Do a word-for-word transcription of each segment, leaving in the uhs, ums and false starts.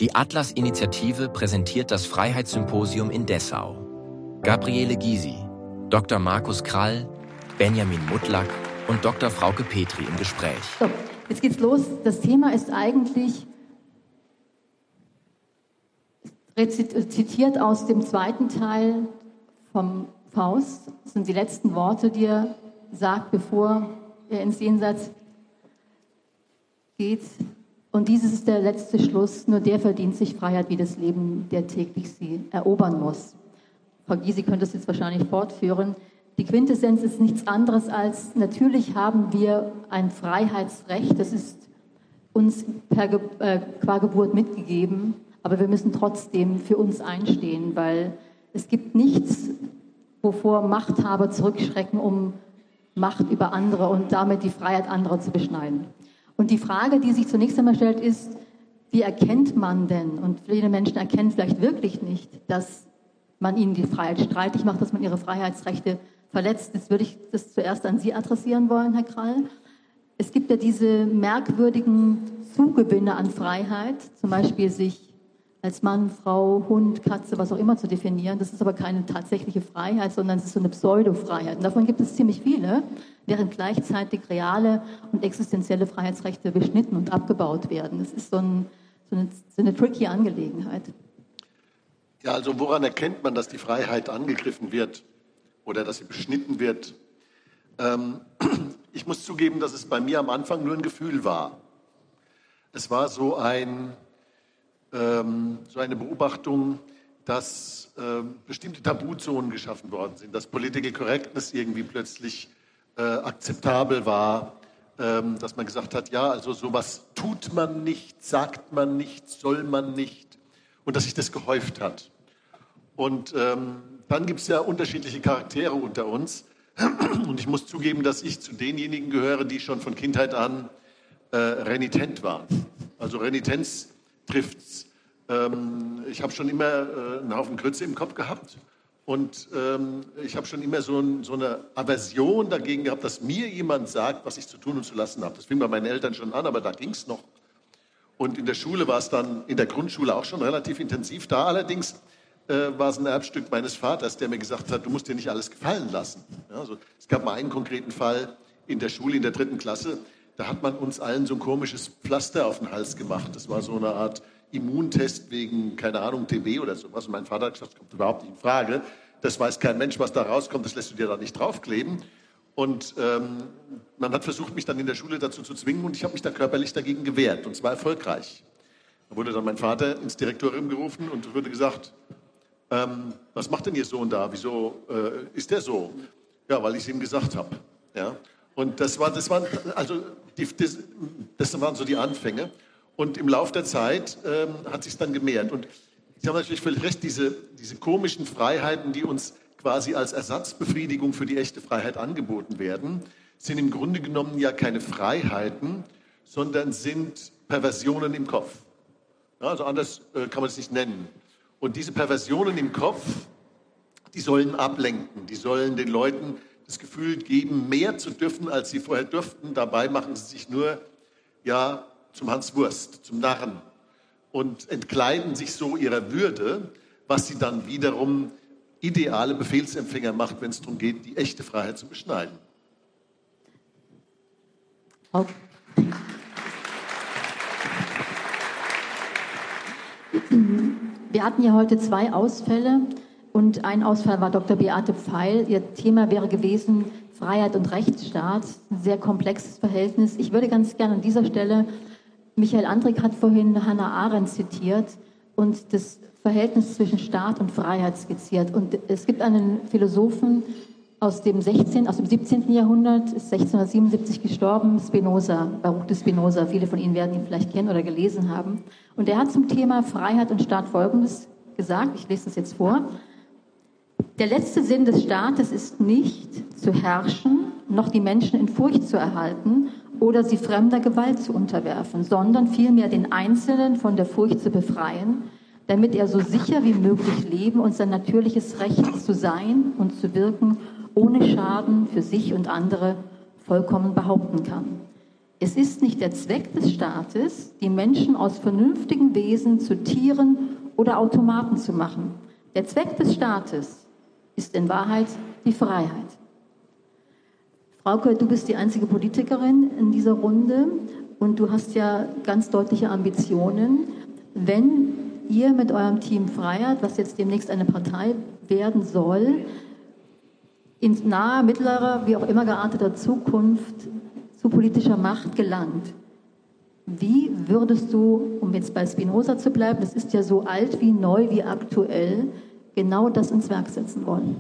Die Atlas-Initiative präsentiert das Freiheitssymposium in Dessau. Gabriele Gysi, Doktor Markus Krall, Benjamin Mutlak und Doktor Frauke Petri im Gespräch. So, jetzt geht's los. Das Thema ist eigentlich zitiert aus dem zweiten Teil vom Faust. Das sind die letzten Worte, die er sagt, bevor er ins Jenseits geht. Und dieses ist der letzte Schluss. Nur der verdient sich Freiheit wie das Leben, der täglich sie erobern muss. Frau Gysi könnte es jetzt wahrscheinlich fortführen. Die Quintessenz ist nichts anderes als, natürlich haben wir ein Freiheitsrecht. Das ist uns per Ge- äh, qua Geburt mitgegeben. Aber wir müssen trotzdem für uns einstehen, weil es gibt nichts, wovor Machthaber zurückschrecken, um Macht über andere und damit die Freiheit anderer zu beschneiden. Und die Frage, die sich zunächst einmal stellt, ist, wie erkennt man denn, und viele Menschen erkennen vielleicht wirklich nicht, dass man ihnen die Freiheit streitig macht, dass man ihre Freiheitsrechte verletzt. Jetzt würde ich das zuerst an Sie adressieren wollen, Herr Krall. Es gibt ja diese merkwürdigen Zugewinne an Freiheit, zum Beispiel sich als Mann, Frau, Hund, Katze, was auch immer zu definieren. Das ist aber keine tatsächliche Freiheit, sondern es ist so eine Pseudo-Freiheit. Und davon gibt es ziemlich viele, während gleichzeitig reale und existenzielle Freiheitsrechte beschnitten und abgebaut werden. Das ist so, ein, so, eine, so eine tricky Angelegenheit. Ja, also woran erkennt man, dass die Freiheit angegriffen wird oder dass sie beschnitten wird? Ähm, ich muss zugeben, dass es bei mir am Anfang nur ein Gefühl war. Es war so ein... so eine Beobachtung, dass äh, bestimmte Tabuzonen geschaffen worden sind, dass Political Correctness irgendwie plötzlich äh, akzeptabel war, ähm, dass man gesagt hat, ja, also sowas tut man nicht, sagt man nicht, soll man nicht, und dass sich das gehäuft hat. Und ähm, dann gibt es ja unterschiedliche Charaktere unter uns, und ich muss zugeben, dass ich zu denjenigen gehöre, die schon von Kindheit an äh, renitent waren. Also Renitenz trifft's. Ähm, ich habe schon immer äh, einen Haufen Grütze im Kopf gehabt und ähm, ich habe schon immer so, ein, so eine Aversion dagegen gehabt, dass mir jemand sagt, was ich zu tun und zu lassen habe. Das fing bei meinen Eltern schon an, aber da ging es noch. Und in der Schule war es dann, in der Grundschule auch schon relativ intensiv. Da allerdings äh, war es ein Erbstück meines Vaters, der mir gesagt hat, du musst dir nicht alles gefallen lassen. Ja, also, es gab mal einen konkreten Fall in der Schule, in der dritten Klasse. Da hat man uns allen so ein komisches Pflaster auf den Hals gemacht. Das war so eine Art Immuntest wegen, keine Ahnung, T B oder sowas. Und mein Vater hat gesagt, das kommt überhaupt nicht in Frage. Das weiß kein Mensch, was da rauskommt, das lässt du dir da nicht draufkleben. Und ähm, man hat versucht, mich dann in der Schule dazu zu zwingen und ich habe mich da körperlich dagegen gewehrt und zwar erfolgreich. Da wurde dann mein Vater ins Direktorium gerufen und wurde gesagt, ähm, was macht denn Ihr Sohn da? Wieso äh, ist der so? Ja, weil ich es ihm gesagt habe. Ja? Und das, war, das, waren, also die, das, das waren so die Anfänge. Und im Laufe der Zeit ähm, hat sich dann gemehrt. Und Sie haben natürlich völlig recht, diese, diese komischen Freiheiten, die uns quasi als Ersatzbefriedigung für die echte Freiheit angeboten werden, sind im Grunde genommen ja keine Freiheiten, sondern sind Perversionen im Kopf. Ja, also anders äh, kann man es nicht nennen. Und diese Perversionen im Kopf, die sollen ablenken, die sollen den Leuten das Gefühl geben, mehr zu dürfen, als sie vorher durften. Dabei machen sie sich nur, ja, zum Hans Wurst, zum Narren und entkleiden sich so ihrer Würde, was sie dann wiederum ideale Befehlsempfänger macht, wenn es darum geht, die echte Freiheit zu beschneiden. Okay. Wir hatten ja heute zwei Ausfälle und ein Ausfall war Doktor Beate Pfeil. Ihr Thema wäre gewesen Freiheit und Rechtsstaat, ein sehr komplexes Verhältnis. Ich würde ganz gerne an dieser Stelle, Michael Andrik hat vorhin Hannah Arendt zitiert und das Verhältnis zwischen Staat und Freiheit skizziert. Und es gibt einen Philosophen aus dem sechzehnten, aus dem siebzehnten Jahrhundert, ist sechzehnhundertsiebenundsiebzig gestorben, Spinoza, Baruch de Spinoza. Viele von Ihnen werden ihn vielleicht kennen oder gelesen haben. Und er hat zum Thema Freiheit und Staat Folgendes gesagt, ich lese das jetzt vor. Der letzte Sinn des Staates ist nicht zu herrschen, noch die Menschen in Furcht zu erhalten oder sie fremder Gewalt zu unterwerfen, sondern vielmehr den Einzelnen von der Furcht zu befreien, damit er so sicher wie möglich leben und sein natürliches Recht zu sein und zu wirken ohne Schaden für sich und andere vollkommen behaupten kann. Es ist nicht der Zweck des Staates, die Menschen aus vernünftigen Wesen zu Tieren oder Automaten zu machen. Der Zweck des Staates ist in Wahrheit die Freiheit. Frauke, du bist die einzige Politikerin in dieser Runde und du hast ja ganz deutliche Ambitionen. Wenn ihr mit eurem Team Freiheit, was jetzt demnächst eine Partei werden soll, in naher, mittlerer, wie auch immer gearteter Zukunft zu politischer Macht gelangt, wie würdest du, um jetzt bei Spinoza zu bleiben, das ist ja so alt wie neu wie aktuell, genau das ins Werk setzen wollen?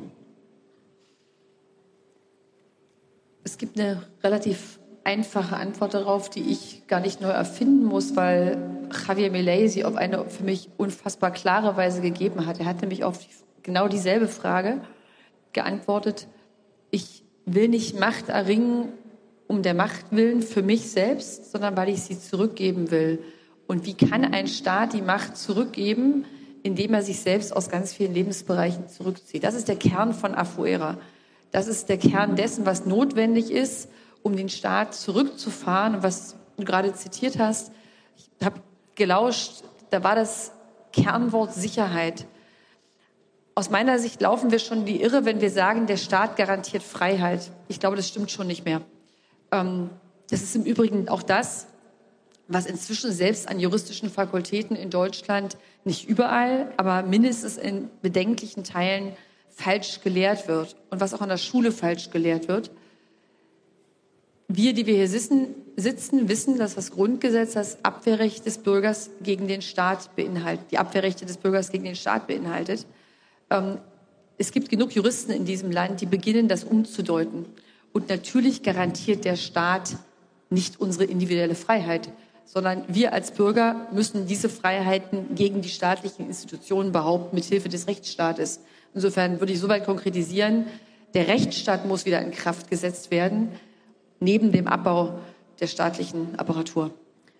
Es gibt eine relativ einfache Antwort darauf, die ich gar nicht neu erfinden muss, weil Javier Milei sie auf eine für mich unfassbar klare Weise gegeben hat. Er hat nämlich auf genau dieselbe Frage geantwortet: Ich will nicht Macht erringen um der Macht willen für mich selbst, sondern weil ich sie zurückgeben will. Und wie kann ein Staat die Macht zurückgeben, indem er sich selbst aus ganz vielen Lebensbereichen zurückzieht? Das ist der Kern von Afuera. Das ist der Kern dessen, was notwendig ist, um den Staat zurückzufahren. Und was du gerade zitiert hast, ich habe gelauscht, da war das Kernwort Sicherheit. Aus meiner Sicht laufen wir schon die Irre, wenn wir sagen, der Staat garantiert Freiheit. Ich glaube, das stimmt schon nicht mehr. Das ist im Übrigen auch das, was inzwischen selbst an juristischen Fakultäten in Deutschland nicht überall, aber mindestens in bedenklichen Teilen falsch gelehrt wird und was auch an der Schule falsch gelehrt wird. Wir, die wir hier sitzen, sitzen wissen, dass das Grundgesetz das Abwehrrecht des Bürgers gegen den Staat beinhaltet, die Abwehrrechte des Bürgers gegen den Staat beinhaltet. Ähm, es gibt genug Juristen in diesem Land, die beginnen, das umzudeuten. Und natürlich garantiert der Staat nicht unsere individuelle Freiheit, sondern wir als Bürger müssen diese Freiheiten gegen die staatlichen Institutionen behaupten, mithilfe des Rechtsstaates. Insofern würde ich soweit konkretisieren, der Rechtsstaat muss wieder in Kraft gesetzt werden, neben dem Abbau der staatlichen Apparatur.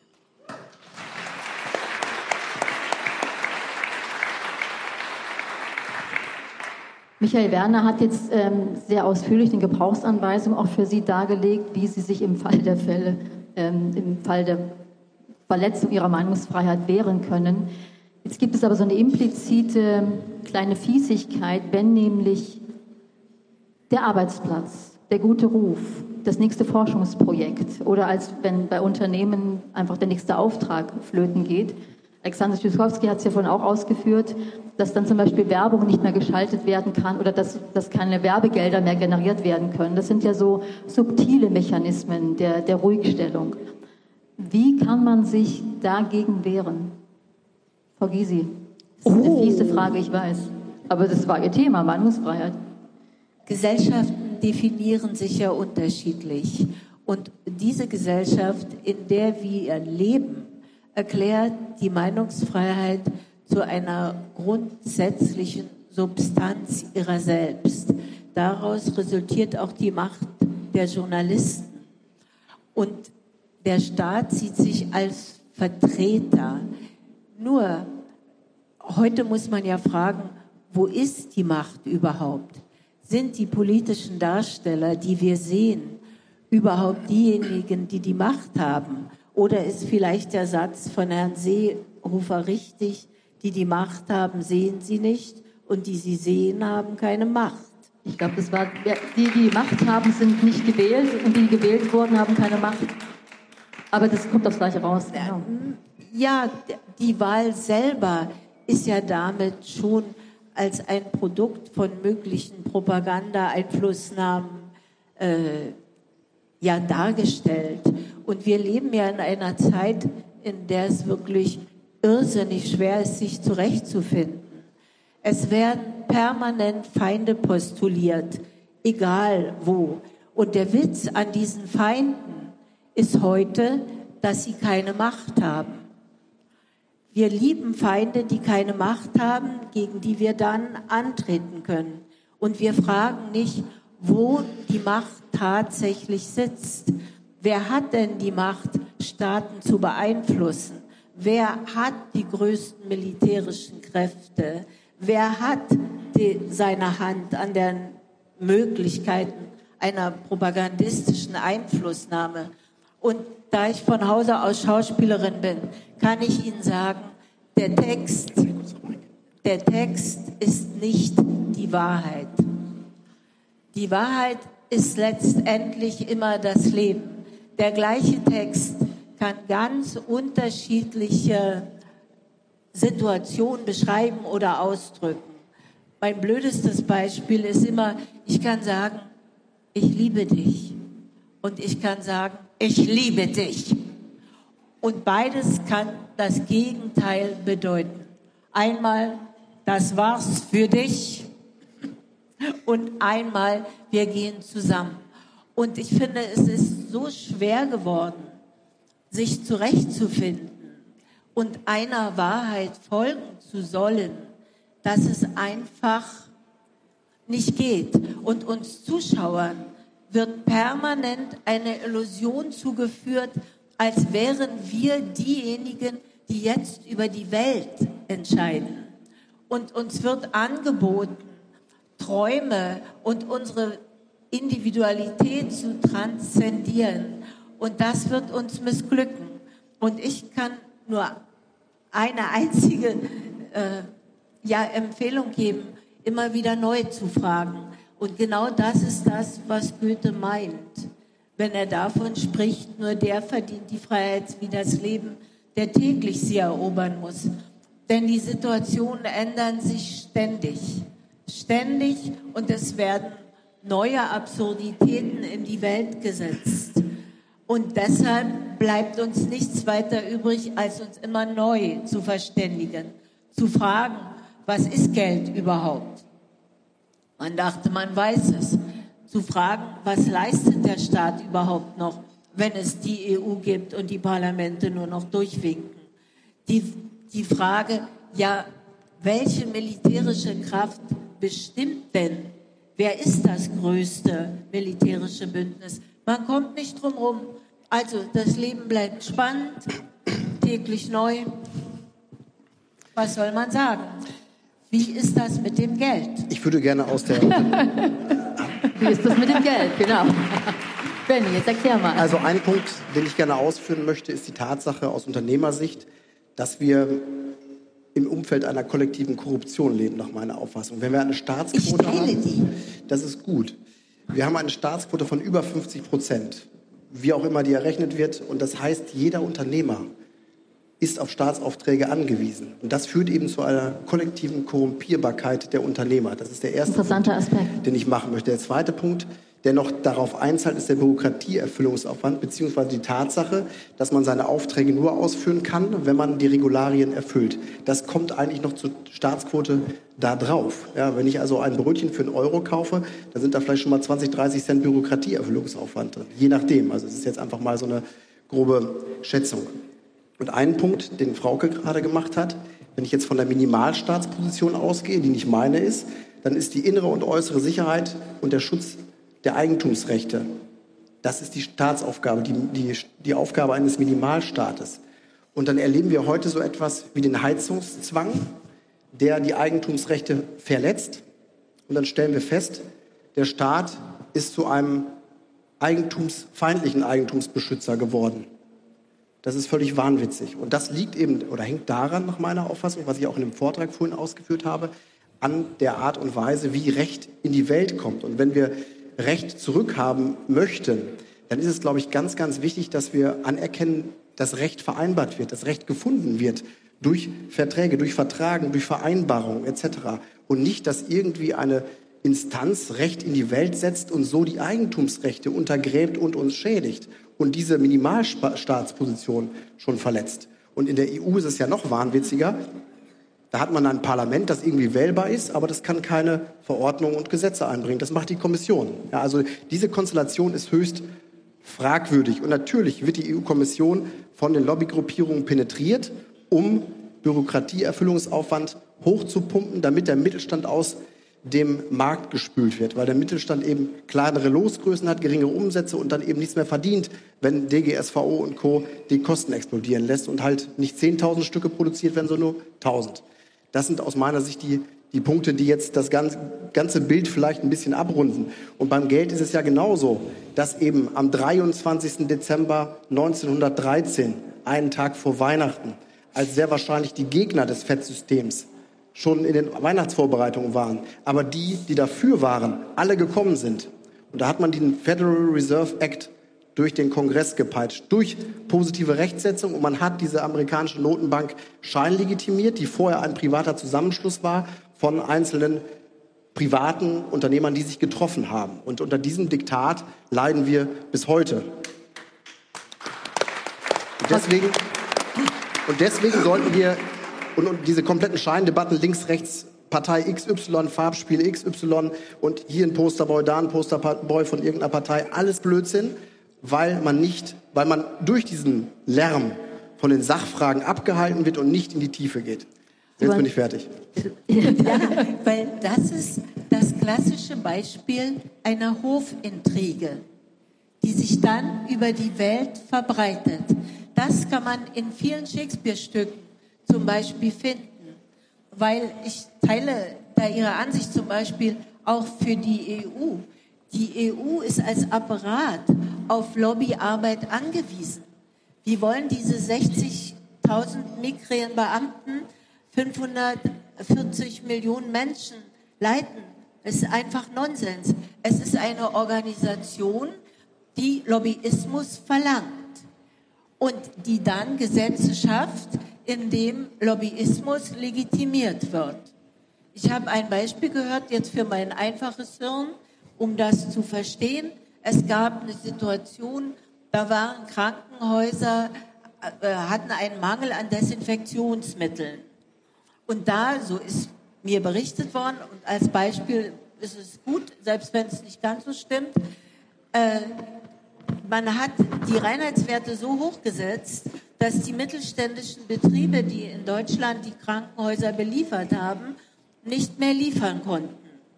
Michael Werner hat jetzt ähm, sehr ausführlich eine Gebrauchsanweisung auch für Sie dargelegt, wie Sie sich im Fall der Fälle, ähm, im Fall der Verletzung Ihrer Meinungsfreiheit wehren können. Jetzt gibt es aber so eine implizite kleine Fiesigkeit, wenn nämlich der Arbeitsplatz, der gute Ruf, das nächste Forschungsprojekt oder als wenn bei Unternehmen einfach der nächste Auftrag flöten geht. Alexander Schiskowski hat es ja vorhin auch ausgeführt, dass dann zum Beispiel Werbung nicht mehr geschaltet werden kann oder dass, dass keine Werbegelder mehr generiert werden können. Das sind ja so subtile Mechanismen der, der Ruhigstellung. Wie kann man sich dagegen wehren? Frau Gysi, das ist oh. eine fiese Frage, ich weiß. Aber das war Ihr Thema, Meinungsfreiheit. Gesellschaften definieren sich ja unterschiedlich. Und diese Gesellschaft, in der wir leben, erklärt die Meinungsfreiheit zu einer grundsätzlichen Substanz ihrer selbst. Daraus resultiert auch die Macht der Journalisten. Und der Staat sieht sich als Vertreter. Nur, heute muss man ja fragen, wo ist die Macht überhaupt? Sind die politischen Darsteller, die wir sehen, überhaupt diejenigen, die die Macht haben? Oder ist vielleicht der Satz von Herrn Seehofer richtig, die die Macht haben, sehen sie nicht und die sie sehen, haben keine Macht? Ich glaube, das war, die, die Macht haben, sind nicht gewählt und die gewählt wurden, haben keine Macht. Aber das kommt aufs Gleiche raus. Genau. Ja, die Wahl selber ist ja damit schon als ein Produkt von möglichen Propaganda-Einflussnahmen äh, ja dargestellt. Und wir leben ja in einer Zeit, in der es wirklich irrsinnig schwer ist, sich zurechtzufinden. Es werden permanent Feinde postuliert, egal wo. Und der Witz an diesen Feinden ist heute, dass sie keine Macht haben. Wir lieben Feinde, die keine Macht haben, gegen die wir dann antreten können. Und wir fragen nicht, wo die Macht tatsächlich sitzt. Wer hat denn die Macht, Staaten zu beeinflussen? Wer hat die größten militärischen Kräfte? Wer hat die, seine Hand an den Möglichkeiten einer propagandistischen Einflussnahme? Und da ich von Hause aus Schauspielerin bin, kann ich Ihnen sagen, der Text, der Text ist nicht die Wahrheit. Die Wahrheit ist letztendlich immer das Leben. Der gleiche Text kann ganz unterschiedliche Situationen beschreiben oder ausdrücken. Mein blödestes Beispiel ist immer, ich kann sagen, ich liebe dich. Und ich kann sagen, ich liebe dich. Und beides kann das Gegenteil bedeuten. Einmal, das war's für dich. Und einmal, wir gehen zusammen. Und ich finde, es ist so schwer geworden, sich zurechtzufinden und einer Wahrheit folgen zu sollen, dass es einfach nicht geht. Und uns Zuschauern wird permanent eine Illusion zugeführt, als wären wir diejenigen, die jetzt über die Welt entscheiden. Und uns wird angeboten, Träume und unsere Individualität zu transzendieren. Und das wird uns missglücken. Und ich kann nur eine einzige äh, ja, Empfehlung geben, immer wieder neu zu fragen. Und genau das ist das, was Goethe meint, wenn er davon spricht, nur der verdient die Freiheit wie das Leben, der täglich sie erobern muss. Denn die Situationen ändern sich ständig. Ständig, und es werden neue Absurditäten in die Welt gesetzt. Und deshalb bleibt uns nichts weiter übrig, als uns immer neu zu verständigen, zu fragen, was ist Geld überhaupt? Man dachte, man weiß es. Zu fragen, was leistet der Staat überhaupt noch, wenn es die E U gibt und die Parlamente nur noch durchwinken? Die, die Frage, ja, welche militärische Kraft bestimmt denn, wer ist das größte militärische Bündnis? Man kommt nicht drum rum. Also, das Leben bleibt spannend, täglich neu. Was soll man sagen? Wie ist das mit dem Geld? Ich würde gerne aus der... Wie ist das mit dem Geld? Genau. Benni, jetzt erklär mal. Also ein Punkt, den ich gerne ausführen möchte, ist die Tatsache aus Unternehmersicht, dass wir im Umfeld einer kollektiven Korruption leben, nach meiner Auffassung. Wenn wir eine Staatsquote haben, die. das ist gut. Wir haben eine Staatsquote von über fünfzig Prozent, wie auch immer die errechnet wird. Und das heißt, jeder Unternehmer ist auf Staatsaufträge angewiesen. Und das führt eben zu einer kollektiven Korrumpierbarkeit der Unternehmer. Das ist der erste Interessanter Punkt, Aspekt. den ich machen möchte. Der zweite Punkt, der noch darauf einzahlt, ist der Bürokratieerfüllungsaufwand, beziehungsweise die Tatsache, dass man seine Aufträge nur ausführen kann, wenn man die Regularien erfüllt. Das kommt eigentlich noch zur Staatsquote da drauf. Ja, wenn ich also ein Brötchen für einen Euro kaufe, dann sind da vielleicht schon mal zwanzig, dreißig Cent Bürokratieerfüllungsaufwand drin. Je nachdem. Also es ist jetzt einfach mal so eine grobe Schätzung. Und einen Punkt, den Frauke gerade gemacht hat, wenn ich jetzt von der Minimalstaatsposition ausgehe, die nicht meine ist, dann ist die innere und äußere Sicherheit und der Schutz der Eigentumsrechte. Das ist die Staatsaufgabe, die, die, die Aufgabe eines Minimalstaates. Und dann erleben wir heute so etwas wie den Heizungszwang, der die Eigentumsrechte verletzt. Und dann stellen wir fest, der Staat ist zu einem eigentumsfeindlichen Eigentumsbeschützer geworden. Das ist völlig wahnwitzig. Und das liegt eben oder hängt daran, nach meiner Auffassung, was ich auch in dem Vortrag vorhin ausgeführt habe, an der Art und Weise, wie Recht in die Welt kommt. Und wenn wir Recht zurückhaben möchten, dann ist es, glaube ich, ganz, ganz wichtig, dass wir anerkennen, dass Recht vereinbart wird, dass Recht gefunden wird durch Verträge, durch Vertragen, durch Vereinbarungen et cetera. Und nicht, dass irgendwie eine Instanz Recht in die Welt setzt und so die Eigentumsrechte untergräbt und uns schädigt und diese Minimalstaatsposition schon verletzt. Und in der E U ist es ja noch wahnwitziger. Da hat man ein Parlament, das irgendwie wählbar ist, aber das kann keine Verordnungen und Gesetze einbringen. Das macht die Kommission. Ja, also diese Konstellation ist höchst fragwürdig. Und natürlich wird die E U-Kommission von den Lobbygruppierungen penetriert, um Bürokratieerfüllungsaufwand hochzupumpen, damit der Mittelstand aus dem Markt gespült wird, weil der Mittelstand eben kleinere Losgrößen hat, geringere Umsätze und dann eben nichts mehr verdient, wenn D G S V O und Co. die Kosten explodieren lässt und halt nicht zehntausend Stücke produziert werden, sondern nur tausend. Das sind aus meiner Sicht die Die Punkte, die jetzt das ganze, ganze Bild vielleicht ein bisschen abrunden. Und beim Geld ist es ja genauso, dass eben am dreiundzwanzigsten Dezember neunzehnhundertdreizehn, einen Tag vor Weihnachten, als sehr wahrscheinlich die Gegner des F E D-Systems schon in den Weihnachtsvorbereitungen waren, aber die, die dafür waren, alle gekommen sind. Und da hat man den Federal Reserve Act durch den Kongress gepeitscht, durch positive Rechtsetzung, und man hat diese amerikanische Notenbank scheinlegitimiert, die vorher ein privater Zusammenschluss war von einzelnen privaten Unternehmern, die sich getroffen haben. Und unter diesem Diktat leiden wir bis heute. Und deswegen, und deswegen sollten wir und, und diese kompletten Scheindebatten links, rechts, Partei X Y, Farbspiel X Y und hier ein Posterboy, da ein Posterboy von irgendeiner Partei, alles Blödsinn, weil man nicht, weil man durch diesen Lärm von den Sachfragen abgehalten wird und nicht in die Tiefe geht. Jetzt bin ich fertig. Ja, weil das ist das klassische Beispiel einer Hofintrige, die sich dann über die Welt verbreitet. Das kann man in vielen Shakespeare-Stücken zum Beispiel finden, weil ich teile da Ihre Ansicht zum Beispiel auch für die E U. Die E U ist als Apparat auf Lobbyarbeit angewiesen. Wir wollen diese sechzigtausend mickrigen Beamten, fünfhundertvierzig Millionen Menschen leiten. Es ist einfach Nonsens. Es ist eine Organisation, die Lobbyismus verlangt und die dann Gesetze schafft, in dem Lobbyismus legitimiert wird. Ich habe ein Beispiel gehört, jetzt für mein einfaches Hirn, um das zu verstehen. Es gab eine Situation, da waren Krankenhäuser, äh, hatten einen Mangel an Desinfektionsmitteln. Und da, so ist mir berichtet worden, und als Beispiel ist es gut, selbst wenn es nicht ganz so stimmt, äh, man hat die Reinheitswerte so hochgesetzt, dass die mittelständischen Betriebe, die in Deutschland die Krankenhäuser beliefert haben, nicht mehr liefern konnten.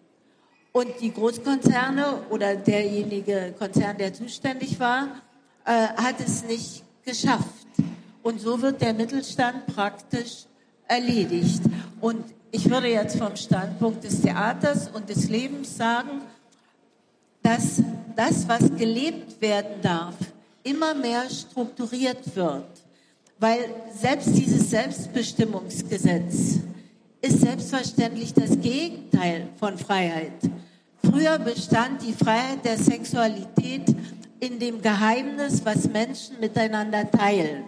Und die Großkonzerne oder derjenige Konzern, der zuständig war, äh, hat es nicht geschafft. Und so wird der Mittelstand praktisch erledigt. Und ich würde jetzt vom Standpunkt des Theaters und des Lebens sagen, dass das, was gelebt werden darf, immer mehr strukturiert wird. Weil selbst dieses Selbstbestimmungsgesetz ist selbstverständlich das Gegenteil von Freiheit. Früher bestand die Freiheit der Sexualität in dem Geheimnis, was Menschen miteinander teilen.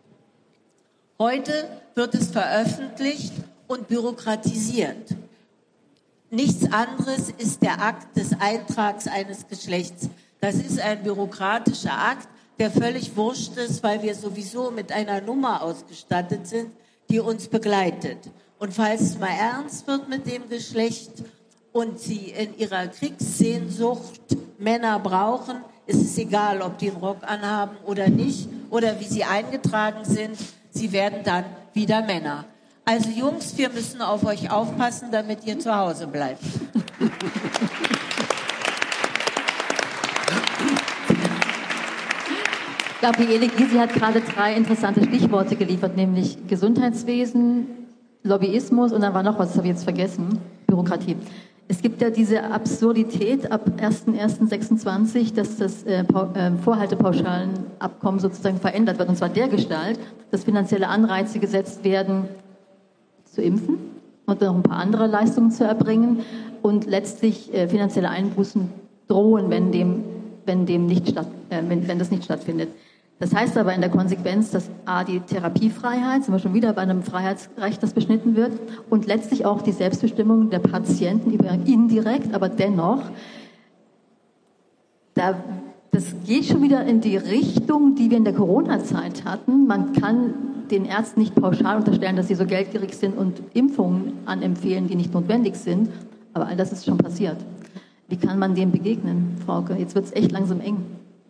Heute wird es veröffentlicht und bürokratisiert. Nichts anderes ist der Akt des Eintrags eines Geschlechts. Das ist ein bürokratischer Akt, der völlig wurscht ist, weil wir sowieso mit einer Nummer ausgestattet sind, die uns begleitet. Und falls es mal ernst wird mit dem Geschlecht und sie in ihrer Kriegssehnsucht Männer brauchen, ist es egal, ob die einen Rock anhaben oder nicht oder wie sie eingetragen sind. Sie werden dann wieder Männer. Also Jungs, wir müssen auf euch aufpassen, damit ihr zu Hause bleibt. Gabriele Gysi hat gerade drei interessante Stichworte geliefert, nämlich Gesundheitswesen, Lobbyismus und dann war noch was, das habe ich jetzt vergessen, Bürokratie. Es gibt ja diese Absurdität ab erster erster sechsundzwanzig, dass das äh, äh, Vorhaltepauschalabkommen sozusagen verändert wird, und zwar dergestalt, dass finanzielle Anreize gesetzt werden, zu impfen und noch ein paar andere Leistungen zu erbringen und letztlich äh, finanzielle Einbußen drohen, wenn dem, wenn dem nicht statt, äh, wenn, wenn das nicht stattfindet. Das heißt aber in der Konsequenz, dass A, die Therapiefreiheit, sind wir schon wieder bei einem Freiheitsrecht, das beschnitten wird, und letztlich auch die Selbstbestimmung der Patienten indirekt, aber dennoch, da, das geht schon wieder in die Richtung, die wir in der Corona-Zeit hatten. Man kann den Ärzten nicht pauschal unterstellen, dass sie so geldgierig sind und Impfungen anempfehlen, die nicht notwendig sind, aber all das ist schon passiert. Wie kann man dem begegnen, Frauke? Jetzt wird es echt langsam eng.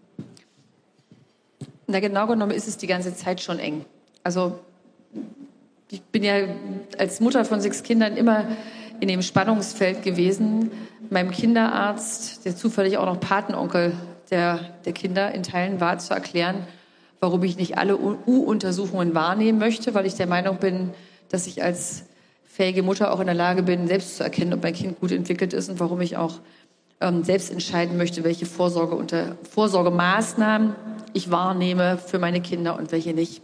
Na, genau genommen ist es die ganze Zeit schon eng. Also ich bin ja als Mutter von sechs Kindern immer in dem Spannungsfeld gewesen, meinem Kinderarzt, der zufällig auch noch Patenonkel der, der Kinder in Teilen war, zu erklären, warum ich nicht alle U-Untersuchungen wahrnehmen möchte, weil ich der Meinung bin, dass ich als fähige Mutter auch in der Lage bin, selbst zu erkennen, ob mein Kind gut entwickelt ist und warum ich auch ähm, selbst entscheiden möchte, welche Vorsorge unter, Vorsorgemaßnahmen ich wahrnehme für meine Kinder und welche nicht.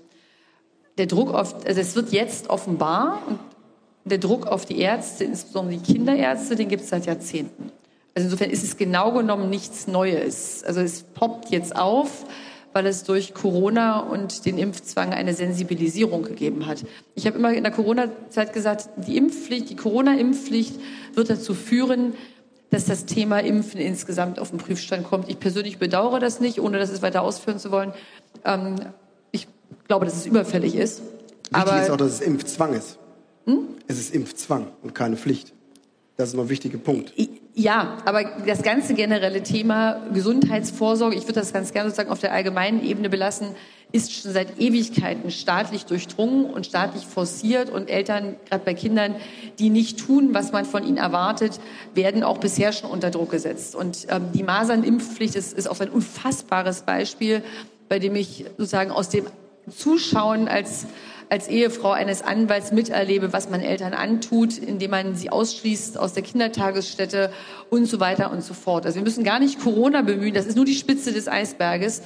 Der Druck auf, also es wird jetzt offenbar, und der Druck auf die Ärzte, insbesondere die Kinderärzte, den gibt es seit Jahrzehnten. Also insofern ist es genau genommen nichts Neues. Also es poppt jetzt auf, weil es durch Corona und den Impfzwang eine Sensibilisierung gegeben hat. Ich habe immer in der Corona-Zeit gesagt, die Impfpflicht, die Corona-Impfpflicht wird dazu führen, dass das Thema Impfen insgesamt auf den Prüfstand kommt. Ich persönlich bedauere das nicht, ohne das weiter ausführen zu wollen. Ähm, ich glaube, dass es überfällig ist. Wichtig Aber ist auch, dass es Impfzwang ist. Hm? Es ist Impfzwang und keine Pflicht. Das ist noch ein wichtiger Punkt. Ja, aber das ganze generelle Thema Gesundheitsvorsorge, ich würde das ganz gerne sozusagen auf der allgemeinen Ebene belassen, ist schon seit Ewigkeiten staatlich durchdrungen und staatlich forciert. Und Eltern, gerade bei Kindern, die nicht tun, was man von ihnen erwartet, werden auch bisher schon unter Druck gesetzt. Und ähm, die Masernimpfpflicht ist, ist auch ein unfassbares Beispiel, bei dem ich sozusagen aus dem Zuschauen als als Ehefrau eines Anwalts miterlebe, was man Eltern antut, indem man sie ausschließt aus der Kindertagesstätte und so weiter und so fort. Also wir müssen gar nicht Corona bemühen, das ist nur die Spitze des Eisberges.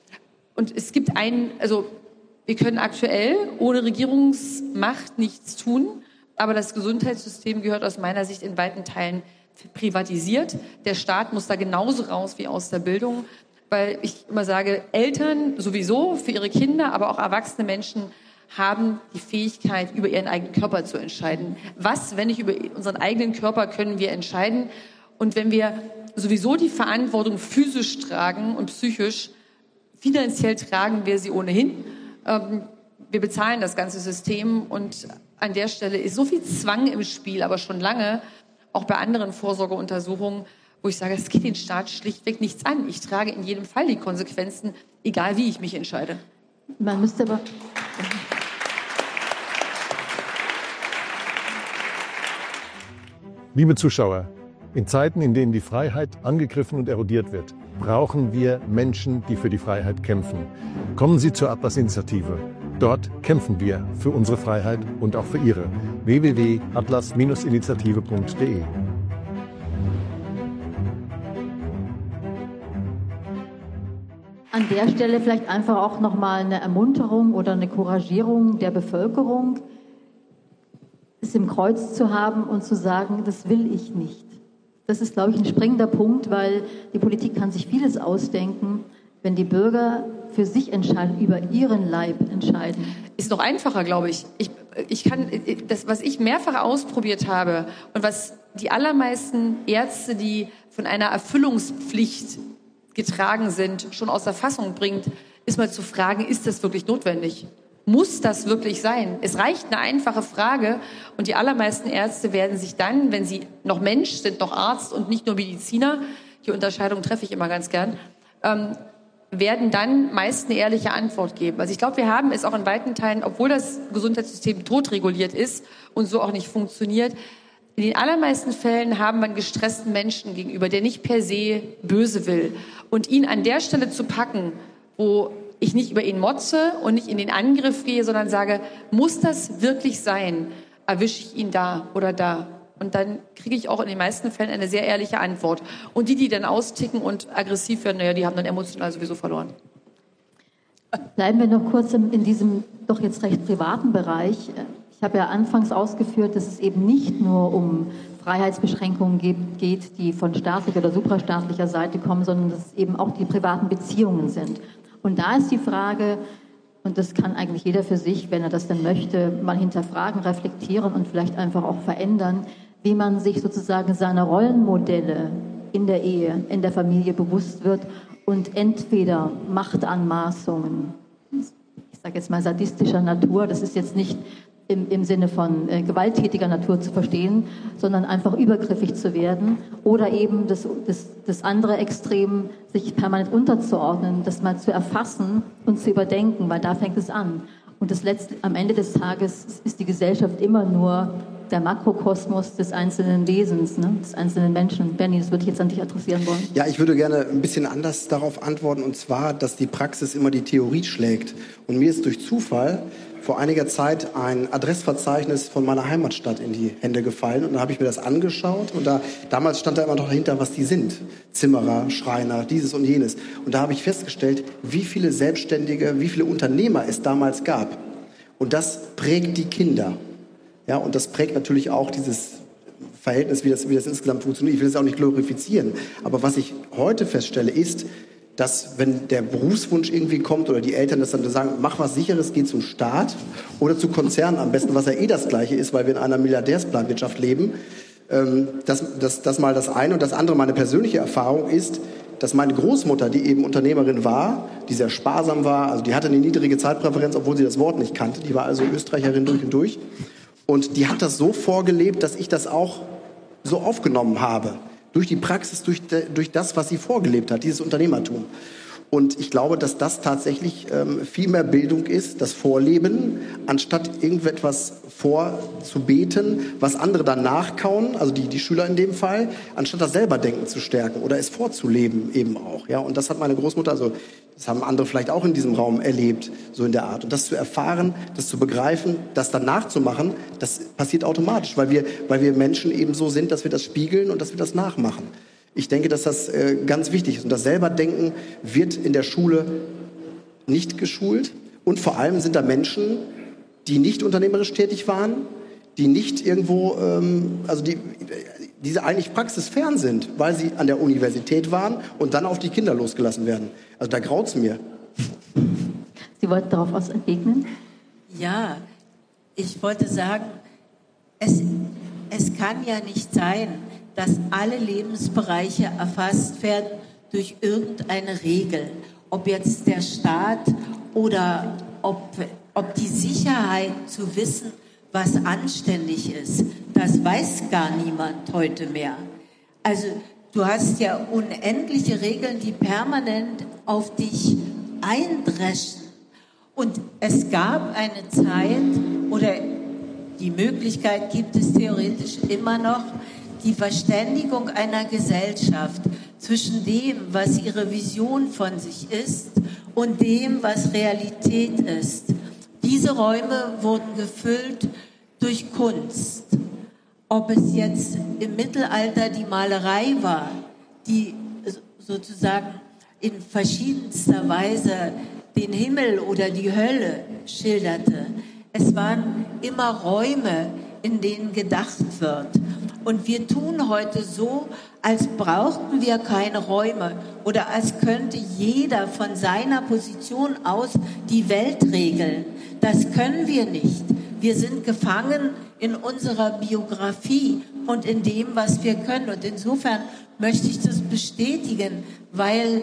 Und es gibt einen, also wir können aktuell ohne Regierungsmacht nichts tun, aber das Gesundheitssystem gehört aus meiner Sicht in weiten Teilen privatisiert. Der Staat muss da genauso raus wie aus der Bildung, weil ich immer sage, Eltern sowieso für ihre Kinder, aber auch erwachsene Menschen haben die Fähigkeit, über ihren eigenen Körper zu entscheiden. Was, wenn nicht über unseren eigenen Körper, können wir entscheiden? Und wenn wir sowieso die Verantwortung physisch tragen und psychisch, finanziell tragen wir sie ohnehin. Ähm, wir bezahlen das ganze System und an der Stelle ist so viel Zwang im Spiel, aber schon lange, auch bei anderen Vorsorgeuntersuchungen, wo ich sage, es geht den Staat schlichtweg nichts an. Ich trage in jedem Fall die Konsequenzen, egal wie ich mich entscheide. Man müsste aber... Liebe Zuschauer, in Zeiten, in denen die Freiheit angegriffen und erodiert wird, brauchen wir Menschen, die für die Freiheit kämpfen. Kommen Sie zur Atlas-Initiative. Dort kämpfen wir für unsere Freiheit und auch für Ihre. w w w punkt atlas Bindestrich initiative punkt de An der Stelle vielleicht einfach auch nochmal eine Ermunterung oder eine Couragierung der Bevölkerung, es im Kreuz zu haben und zu sagen, das will ich nicht. Das ist, glaube ich, ein springender Punkt, weil die Politik kann sich vieles ausdenken, wenn die Bürger für sich entscheiden, über ihren Leib entscheiden. Ist noch einfacher, glaube ich. Ich, ich kann, das, was ich mehrfach ausprobiert habe und was die allermeisten Ärzte, die von einer Erfüllungspflicht getragen sind, schon aus der Fassung bringt, ist mal zu fragen, ist das wirklich notwendig? Muss das wirklich sein? Es reicht eine einfache Frage und die allermeisten Ärzte werden sich dann, wenn sie noch Mensch sind, noch Arzt und nicht nur Mediziner, die Unterscheidung treffe ich immer ganz gern, ähm, werden dann meist eine ehrliche Antwort geben. Also ich glaube, wir haben es auch in weiten Teilen, obwohl das Gesundheitssystem totreguliert ist und so auch nicht funktioniert, in den allermeisten Fällen haben wir einen gestressten Menschen gegenüber, der nicht per se böse will. Und ihn an der Stelle zu packen, wo ich nicht über ihn motze und nicht in den Angriff gehe, sondern sage, muss das wirklich sein? Erwische ich ihn da oder da? Und dann kriege ich auch in den meisten Fällen eine sehr ehrliche Antwort. Und die, die dann austicken und aggressiv werden, naja, die haben dann emotional sowieso verloren. Bleiben wir noch kurz in diesem doch jetzt recht privaten Bereich. Ich habe ja anfangs ausgeführt, dass es eben nicht nur um Freiheitsbeschränkungen geht, die von staatlicher oder suprastaatlicher Seite kommen, sondern dass es eben auch die privaten Beziehungen sind. Und da ist die Frage, und das kann eigentlich jeder für sich, wenn er das denn möchte, mal hinterfragen, reflektieren und vielleicht einfach auch verändern, wie man sich sozusagen seiner Rollenmodelle in der Ehe, in der Familie bewusst wird und entweder Machtanmaßungen, ich sage jetzt mal sadistischer Natur, das ist jetzt nicht im, im Sinne von äh, gewalttätiger Natur zu verstehen, sondern einfach übergriffig zu werden oder eben das, das, das andere Extrem, sich permanent unterzuordnen, das mal zu erfassen und zu überdenken, weil da fängt es an. Und das letzte, am Ende des Tages ist die Gesellschaft immer nur der Makrokosmos des einzelnen Wesens, ne, des einzelnen Menschen. Benni, das würde ich jetzt an dich adressieren wollen. Ja, ich würde gerne ein bisschen anders darauf antworten, und zwar, dass die Praxis immer die Theorie schlägt. Und mir ist durch Zufall vor einiger Zeit ein Adressverzeichnis von meiner Heimatstadt in die Hände gefallen. Und da habe ich mir das angeschaut. Und da, damals stand da immer noch dahinter, was die sind. Zimmerer, Schreiner, dieses und jenes. Und da habe ich festgestellt, wie viele Selbstständige, wie viele Unternehmer es damals gab. Und das prägt die Kinder. Ja, und das prägt natürlich auch dieses Verhältnis, wie das, wie das insgesamt funktioniert. Ich will es auch nicht glorifizieren. Aber was ich heute feststelle, ist, dass wenn der Berufswunsch irgendwie kommt oder die Eltern das dann sagen, mach was Sicheres, geh zum Staat oder zu Konzernen am besten, was ja eh das Gleiche ist, weil wir in einer Milliardärsplanwirtschaft leben. Das, das, das mal das eine. Und das andere, meine persönliche Erfahrung ist, dass meine Großmutter, die eben Unternehmerin war, die sehr sparsam war, also die hatte eine niedrige Zeitpräferenz, obwohl sie das Wort nicht kannte, die war also Österreicherin durch und durch. Und die hat das so vorgelebt, dass ich das auch so aufgenommen habe. Durch die Praxis, durch, de, durch das, was sie vorgelebt hat, dieses Unternehmertum. Und ich glaube, dass das tatsächlich ähm, viel mehr Bildung ist, das Vorleben, anstatt irgendetwas vorzubeten, was andere dann nachkauen, also die, die Schüler in dem Fall, anstatt das Selberdenken zu stärken oder es vorzuleben eben auch. Ja? Und das hat meine Großmutter, also das haben andere vielleicht auch in diesem Raum erlebt, so in der Art. Und das zu erfahren, das zu begreifen, das dann nachzumachen, das passiert automatisch, weil wir, weil wir Menschen eben so sind, dass wir das spiegeln und dass wir das nachmachen. Ich denke, dass das äh, ganz wichtig ist. Und das Selberdenken wird in der Schule nicht geschult. Und vor allem sind da Menschen, die nicht unternehmerisch tätig waren, die nicht irgendwo, ähm, also die, die eigentlich praxisfern sind, weil sie an der Universität waren und dann auf die Kinder losgelassen werden. Also da graut's mir. Sie wollten darauf was entgegnen? Ja, ich wollte sagen, es, es kann ja nicht sein, dass alle Lebensbereiche erfasst werden durch irgendeine Regel. Ob jetzt der Staat oder ob, ob die Sicherheit zu wissen, was anständig ist, das weiß gar niemand heute mehr. Also du hast ja unendliche Regeln, die permanent auf dich eindreschen. Und es gab eine Zeit, oder die Möglichkeit gibt es theoretisch immer noch, die Verständigung einer Gesellschaft zwischen dem, was ihre Vision von sich ist und dem, was Realität ist. Diese Räume wurden gefüllt durch Kunst. Ob es jetzt im Mittelalter die Malerei war, die sozusagen in verschiedenster Weise den Himmel oder die Hölle schilderte. Es waren immer Räume, in denen gedacht wird. Und wir tun heute so, als brauchten wir keine Räume oder als könnte jeder von seiner Position aus die Welt regeln. Das können wir nicht. Wir sind gefangen in unserer Biografie und in dem, was wir können. Und insofern möchte ich das bestätigen, weil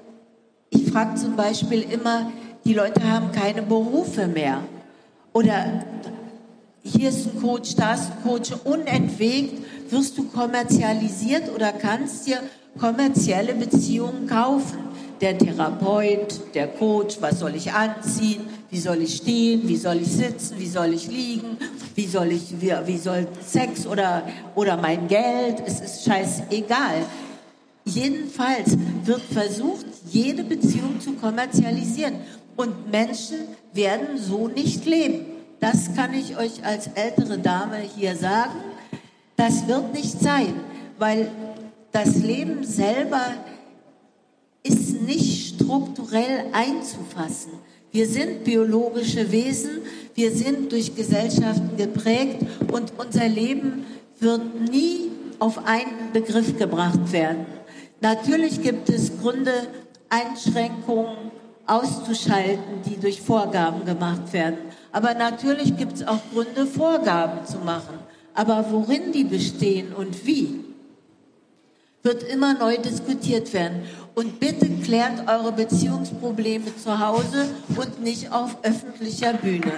ich frage zum Beispiel immer, die Leute haben keine Berufe mehr. Oder hier ist ein Coach, da ist ein Coach. Unentwegt wirst du kommerzialisiert oder kannst dir kommerzielle Beziehungen kaufen. Der Therapeut, der Coach, was soll ich anziehen, wie soll ich stehen, wie soll ich sitzen, wie soll ich liegen, wie soll ich, wie, wie soll Sex oder, oder mein Geld, es ist scheißegal. Jedenfalls wird versucht, jede Beziehung zu kommerzialisieren. Und Menschen werden so nicht leben. Das kann ich euch als ältere Dame hier sagen. Das wird nicht sein, weil das Leben selber ist nicht strukturell einzufassen. Wir sind biologische Wesen, wir sind durch Gesellschaften geprägt und unser Leben wird nie auf einen Begriff gebracht werden. Natürlich gibt es Gründe, Einschränkungen auszuschalten, die durch Vorgaben gemacht werden. Aber natürlich gibt es auch Gründe, Vorgaben zu machen. Aber worin die bestehen und wie, wird immer neu diskutiert werden. Und bitte klärt eure Beziehungsprobleme zu Hause und nicht auf öffentlicher Bühne.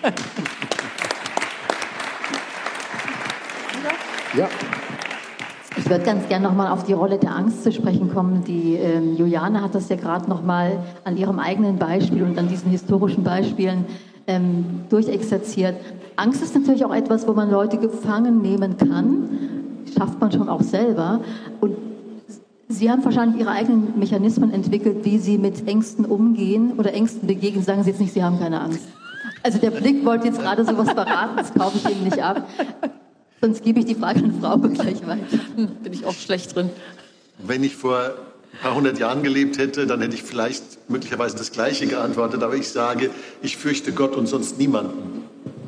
Ja. Ich würde ganz gerne nochmal auf die Rolle der Angst zu sprechen kommen. Die ähm, Juliane hat das ja gerade nochmal an ihrem eigenen Beispiel und an diesen historischen Beispielen ähm, durchexerziert. Angst ist natürlich auch etwas, wo man Leute gefangen nehmen kann. Schafft man schon auch selber. Und Sie haben wahrscheinlich Ihre eigenen Mechanismen entwickelt, wie Sie mit Ängsten umgehen oder Ängsten begegnen. Sagen Sie jetzt nicht, Sie haben keine Angst. Also der Blick wollte jetzt gerade sowas verraten, das kaufe ich ihm nicht ab. Sonst gebe ich die Frage an Frau gleich weiter. Hm, bin ich auch schlecht drin. Wenn ich vor ein paar hundert Jahren gelebt hätte, dann hätte ich vielleicht möglicherweise das Gleiche geantwortet. Aber ich sage, ich fürchte Gott und sonst niemanden.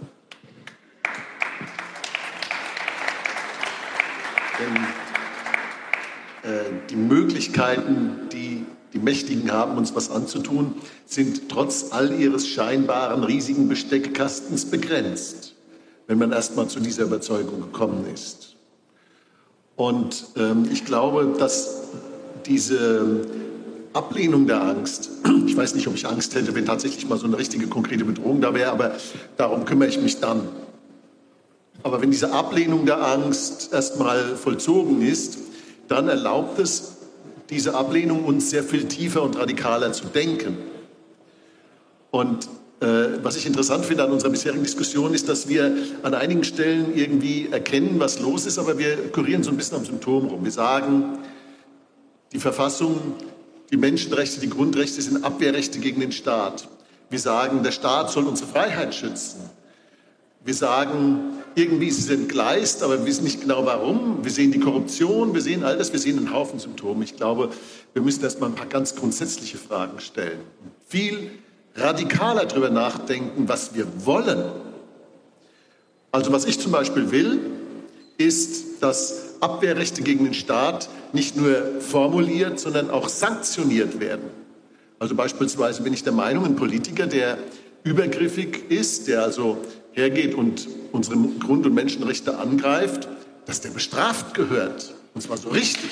Denn äh, die Möglichkeiten, die die Mächtigen haben, uns was anzutun, sind trotz all ihres scheinbaren riesigen Besteckkastens begrenzt, wenn man erst mal zu dieser Überzeugung gekommen ist. Und ähm, ich glaube, dass diese Ablehnung der Angst, ich weiß nicht, ob ich Angst hätte, wenn tatsächlich mal so eine richtige, konkrete Bedrohung da wäre, aber darum kümmere ich mich dann. Aber wenn diese Ablehnung der Angst erst mal vollzogen ist, dann erlaubt es diese Ablehnung uns sehr viel tiefer und radikaler zu denken. Und äh, was ich interessant finde an unserer bisherigen Diskussion ist, dass wir an einigen Stellen irgendwie erkennen, was los ist, aber wir kurieren so ein bisschen am Symptom rum. Wir sagen, die Verfassung, die Menschenrechte, die Grundrechte sind Abwehrrechte gegen den Staat. Wir sagen, der Staat soll unsere Freiheit schützen. Wir sagen, irgendwie ist es entgleist, aber wir wissen nicht genau warum. Wir sehen die Korruption, wir sehen all das, wir sehen einen Haufen Symptome. Ich glaube, wir müssen erst mal ein paar ganz grundsätzliche Fragen stellen. Viel radikaler darüber nachdenken, was wir wollen. Also was ich zum Beispiel will, ist, dass Abwehrrechte gegen den Staat nicht nur formuliert, sondern auch sanktioniert werden. Also beispielsweise bin ich der Meinung, ein Politiker, der übergriffig ist, der also hergeht und unsere Grund- und Menschenrechte angreift, dass der bestraft gehört. Und zwar so richtig.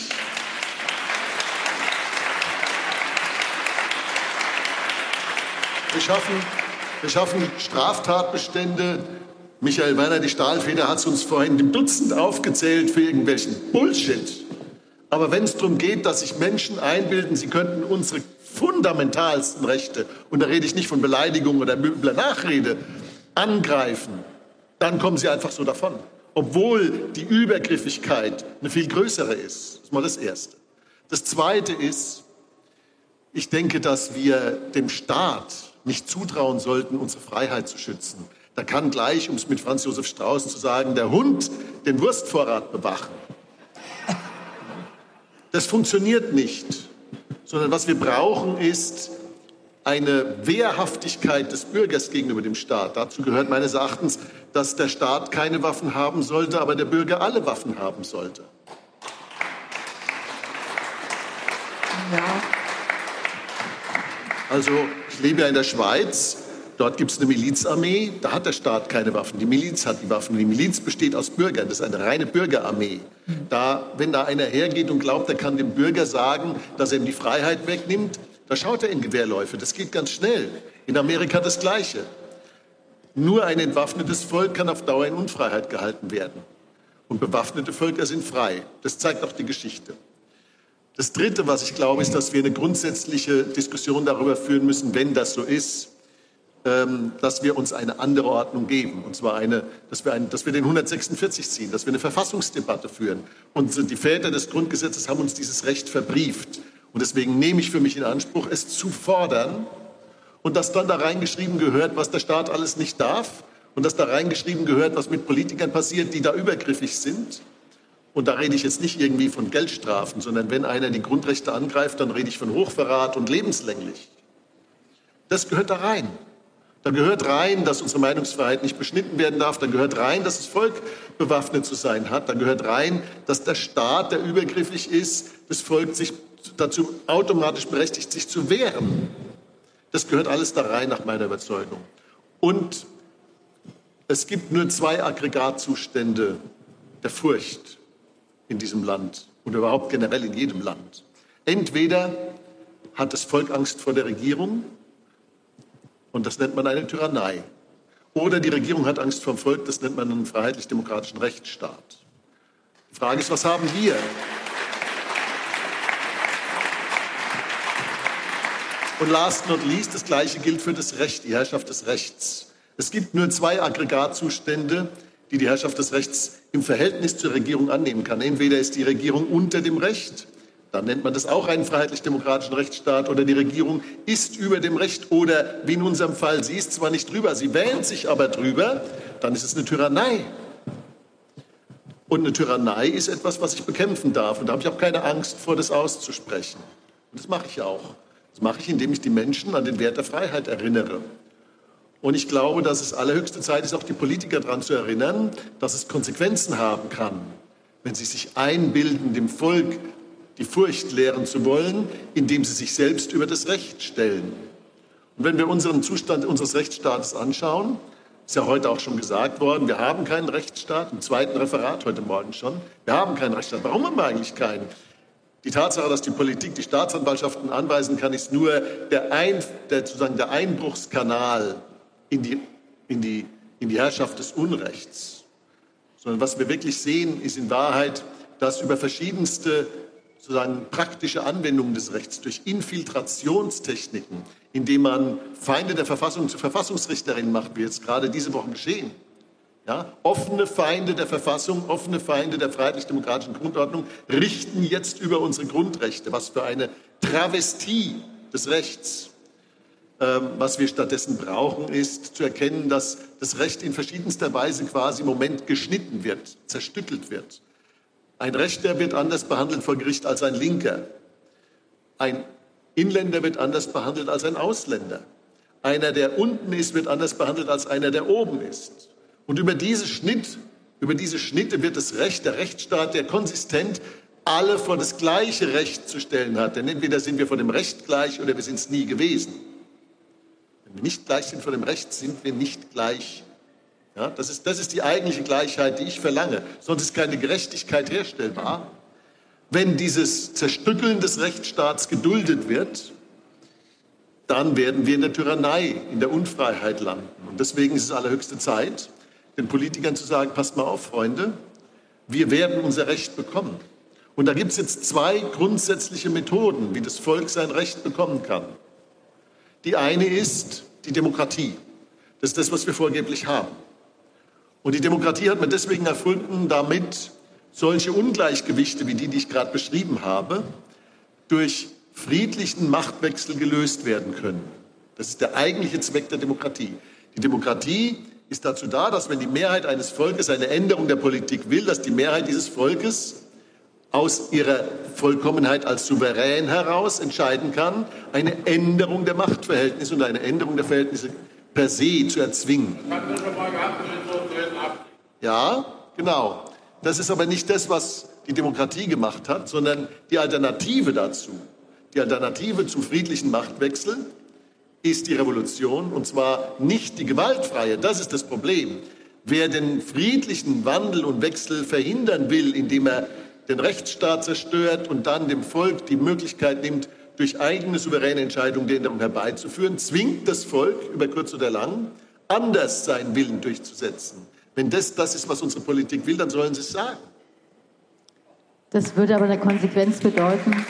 Wir schaffen, wir schaffen Straftatbestände. Michael Werner, die Stahlfeder, hat es uns vorhin im Dutzend aufgezählt für irgendwelchen Bullshit. Aber wenn es darum geht, dass sich Menschen einbilden, sie könnten unsere fundamentalsten Rechte, und da rede ich nicht von Beleidigung oder übler Nachrede, angreifen, dann kommen sie einfach so davon. Obwohl die Übergriffigkeit eine viel größere ist. Das ist mal das Erste. Das Zweite ist, ich denke, dass wir dem Staat nicht zutrauen sollten, unsere Freiheit zu schützen. Da kann gleich, um es mit Franz Josef Strauß zu sagen, der Hund den Wurstvorrat bewachen. Das funktioniert nicht, sondern was wir brauchen, ist eine Wehrhaftigkeit des Bürgers gegenüber dem Staat. Dazu gehört meines Erachtens, dass der Staat keine Waffen haben sollte, aber der Bürger alle Waffen haben sollte. Ja. Also ich lebe ja in der Schweiz, dort gibt es eine Milizarmee, da hat der Staat keine Waffen, die Miliz hat die Waffen. Die Miliz besteht aus Bürgern, das ist eine reine Bürgerarmee. Da, wenn da einer hergeht und glaubt, er kann dem Bürger sagen, dass er ihm die Freiheit wegnimmt, da schaut er in Gewehrläufe, das geht ganz schnell. In Amerika das Gleiche. Nur ein entwaffnetes Volk kann auf Dauer in Unfreiheit gehalten werden. Und bewaffnete Völker sind frei. Das zeigt auch die Geschichte. Das Dritte, was ich glaube, ist, dass wir eine grundsätzliche Diskussion darüber führen müssen, wenn das so ist, dass wir uns eine andere Ordnung geben. Und zwar eine, dass wir, ein, dass wir den hundertsechsundvierzig ziehen, dass wir eine Verfassungsdebatte führen. Und die Väter des Grundgesetzes haben uns dieses Recht verbrieft. Und deswegen nehme ich für mich in Anspruch, es zu fordern und dass dann da reingeschrieben gehört, was der Staat alles nicht darf und dass da reingeschrieben gehört, was mit Politikern passiert, die da übergriffig sind. Und da rede ich jetzt nicht irgendwie von Geldstrafen, sondern wenn einer die Grundrechte angreift, dann rede ich von Hochverrat und lebenslänglich. Das gehört da rein. Da gehört rein, dass unsere Meinungsfreiheit nicht beschnitten werden darf. Da gehört rein, dass das Volk bewaffnet zu sein hat. Da gehört rein, dass der Staat, der übergriffig ist, das Volk sich dazu automatisch berechtigt, sich zu wehren. Das gehört alles da rein, nach meiner Überzeugung. Und es gibt nur zwei Aggregatzustände der Furcht in diesem Land und überhaupt generell in jedem Land. Entweder hat das Volk Angst vor der Regierung, und das nennt man eine Tyrannei. Oder die Regierung hat Angst vor dem Volk, das nennt man einen freiheitlich-demokratischen Rechtsstaat. Die Frage ist, was haben wir? Und last not least, das Gleiche gilt für das Recht, die Herrschaft des Rechts. Es gibt nur zwei Aggregatzustände, die die Herrschaft des Rechts im Verhältnis zur Regierung annehmen kann. Entweder ist die Regierung unter dem Recht, Dann nennt man das auch einen freiheitlich-demokratischen Rechtsstaat oder die Regierung ist über dem Recht oder wie in unserem Fall, sie ist zwar nicht drüber, sie wählt sich aber drüber, dann ist es eine Tyrannei. Und eine Tyrannei ist etwas, was ich bekämpfen darf. Und da habe ich auch keine Angst vor, das auszusprechen. Und das mache ich auch. Das mache ich, indem ich die Menschen an den Wert der Freiheit erinnere. Und ich glaube, dass es allerhöchste Zeit ist, auch die Politiker daran zu erinnern, dass es Konsequenzen haben kann, wenn sie sich einbilden, dem Volk die Furcht lehren zu wollen, indem sie sich selbst über das Recht stellen. Und wenn wir unseren Zustand unseres Rechtsstaates anschauen, ist ja heute auch schon gesagt worden, wir haben keinen Rechtsstaat, im zweiten Referat heute Morgen schon, wir haben keinen Rechtsstaat. Warum haben wir eigentlich keinen? Die Tatsache, dass die Politik die Staatsanwaltschaften anweisen kann, ist nur der, Ein, der, sozusagen der Einbruchskanal in die, in, die, in die Herrschaft des Unrechts. Sondern was wir wirklich sehen, ist in Wahrheit, dass über verschiedenste sozusagen praktische Anwendungen des Rechts durch Infiltrationstechniken, indem man Feinde der Verfassung zu Verfassungsrichterinnen macht, wie jetzt gerade diese Woche geschehen. Ja, offene Feinde der Verfassung, offene Feinde der freiheitlich-demokratischen Grundordnung richten jetzt über unsere Grundrechte. Was für eine Travestie des Rechts. Ähm, was wir stattdessen brauchen, ist zu erkennen, dass das Recht in verschiedenster Weise quasi im Moment geschnitten wird, zerstückelt wird. Ein Rechter wird anders behandelt vor Gericht als ein Linker. Ein Inländer wird anders behandelt als ein Ausländer. Einer, der unten ist, wird anders behandelt als einer, der oben ist. Und über diese Schnitt, über diese Schnitte wird das Recht, der Rechtsstaat, der konsistent alle vor das gleiche Recht zu stellen hat. Denn entweder sind wir vor dem Recht gleich oder wir sind es nie gewesen. Wenn wir nicht gleich sind vor dem Recht, sind wir nicht gleich. Ja, das ist, das ist die eigentliche Gleichheit, die ich verlange. Sonst ist keine Gerechtigkeit herstellbar. Wenn dieses Zerstückeln des Rechtsstaats geduldet wird, dann werden wir in der Tyrannei, in der Unfreiheit landen. Und deswegen ist es allerhöchste Zeit, den Politikern zu sagen, passt mal auf, Freunde, wir werden unser Recht bekommen. Und da gibt es jetzt zwei grundsätzliche Methoden, wie das Volk sein Recht bekommen kann. Die eine ist die Demokratie. Das ist das, was wir vorgeblich haben. Und die Demokratie hat man deswegen erfunden, damit solche Ungleichgewichte wie die, die ich gerade beschrieben habe, durch friedlichen Machtwechsel gelöst werden können. Das ist der eigentliche Zweck der Demokratie. Die Demokratie ist dazu da, dass wenn die Mehrheit eines Volkes eine Änderung der Politik will, dass die Mehrheit dieses Volkes aus ihrer Vollkommenheit als souverän heraus entscheiden kann, eine Änderung der Machtverhältnisse und eine Änderung der Verhältnisse per se zu erzwingen. Ja, genau. Das ist aber nicht das, was die Demokratie gemacht hat, sondern die Alternative dazu. Die Alternative zum friedlichen Machtwechsel ist die Revolution, und zwar nicht die gewaltfreie. Das ist das Problem. Wer den friedlichen Wandel und Wechsel verhindern will, indem er den Rechtsstaat zerstört und dann dem Volk die Möglichkeit nimmt, durch eigene souveräne Entscheidungen die Änderung herbeizuführen, zwingt das Volk über kurz oder lang, anders seinen Willen durchzusetzen. Wenn das das ist, was unsere Politik will, dann sollen sie es sagen. Das würde aber eine Konsequenz bedeuten.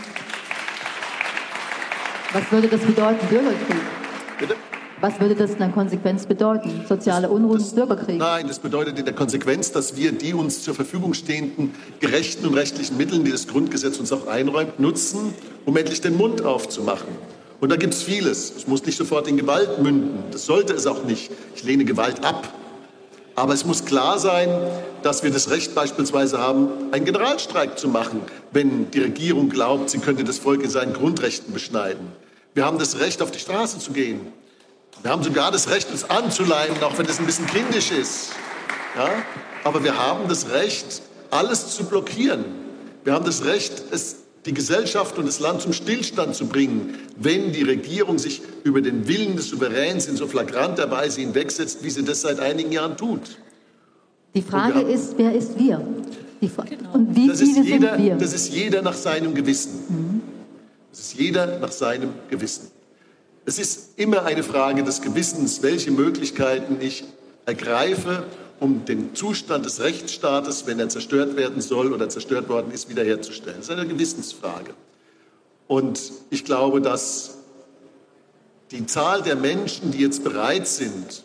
Was würde das bedeuten, Bürgerkrieg? Bitte? Was würde das in der Konsequenz bedeuten? Soziale Unruhen, das, Bürgerkrieg? Nein, das bedeutet in der Konsequenz, dass wir die uns zur Verfügung stehenden gerechten und rechtlichen Mittel, die das Grundgesetz uns auch einräumt, nutzen, um endlich den Mund aufzumachen. Und da gibt es vieles. Es muss nicht sofort in Gewalt münden. Das sollte es auch nicht. Ich lehne Gewalt ab. Aber es muss klar sein, dass wir das Recht beispielsweise haben, einen Generalstreik zu machen, wenn die Regierung glaubt, sie könnte das Volk in seinen Grundrechten beschneiden. Wir haben das Recht, auf die Straße zu gehen. Wir haben sogar das Recht, uns anzuleihen, auch wenn das ein bisschen kindisch ist. Ja? Aber wir haben das Recht, alles zu blockieren. Wir haben das Recht, es, die Gesellschaft und das Land zum Stillstand zu bringen, wenn die Regierung sich über den Willen des Souveräns in so flagranter Weise hinwegsetzt, wie sie das seit einigen Jahren tut. Die Frage haben, ist, wer ist wir? Die Fra- genau. Und wie das ist viele jeder, sind wir? Das ist jeder nach seinem Gewissen. Mhm. Das ist jeder nach seinem Gewissen. Es ist immer eine Frage des Gewissens, welche Möglichkeiten ich ergreife, um den Zustand des Rechtsstaates, wenn er zerstört werden soll oder zerstört worden ist, wiederherzustellen. Das ist eine Gewissensfrage. Und ich glaube, dass die Zahl der Menschen, die jetzt bereit sind,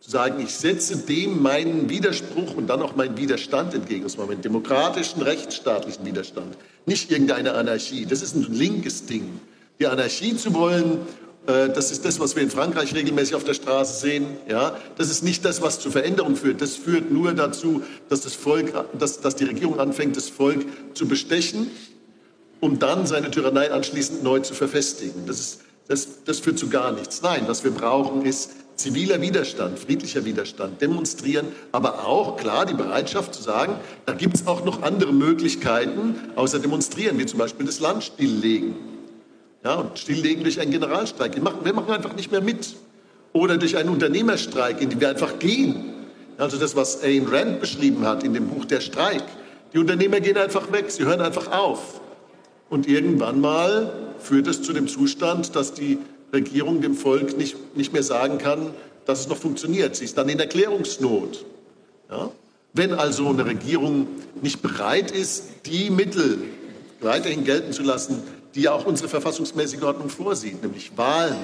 zu sagen, ich setze dem meinen Widerspruch und dann auch meinen Widerstand entgegen, das war meinen demokratischen, rechtsstaatlichen Widerstand, nicht irgendeine Anarchie. Das ist ein linkes Ding. Die Anarchie zu wollen, äh, das ist das, was wir in Frankreich regelmäßig auf der Straße sehen. Ja, das ist nicht das, was zu Veränderung führt. Das führt nur dazu, dass das Volk, dass, dass die Regierung anfängt, das Volk zu bestechen, um dann seine Tyrannei anschließend neu zu verfestigen. Das ist, das, das führt zu gar nichts. Nein, was wir brauchen, ist ziviler Widerstand, friedlicher Widerstand, demonstrieren, aber auch, klar, die Bereitschaft zu sagen, da gibt es auch noch andere Möglichkeiten, außer demonstrieren, wie zum Beispiel das Land stilllegen. Ja, und stilllegen durch einen Generalstreik. Wir machen, wir machen einfach nicht mehr mit. Oder durch einen Unternehmerstreik, in den wir einfach gehen. Also das, was Ayn Rand beschrieben hat in dem Buch Der Streik. Die Unternehmer gehen einfach weg, sie hören einfach auf. Und irgendwann mal führt es zu dem Zustand, dass die Regierung dem Volk nicht, nicht mehr sagen kann, dass es noch funktioniert. Sie ist dann in Erklärungsnot. Ja? Wenn also eine Regierung nicht bereit ist, die Mittel weiterhin gelten zu lassen, die ja auch unsere verfassungsmäßige Ordnung vorsieht, nämlich Wahlen,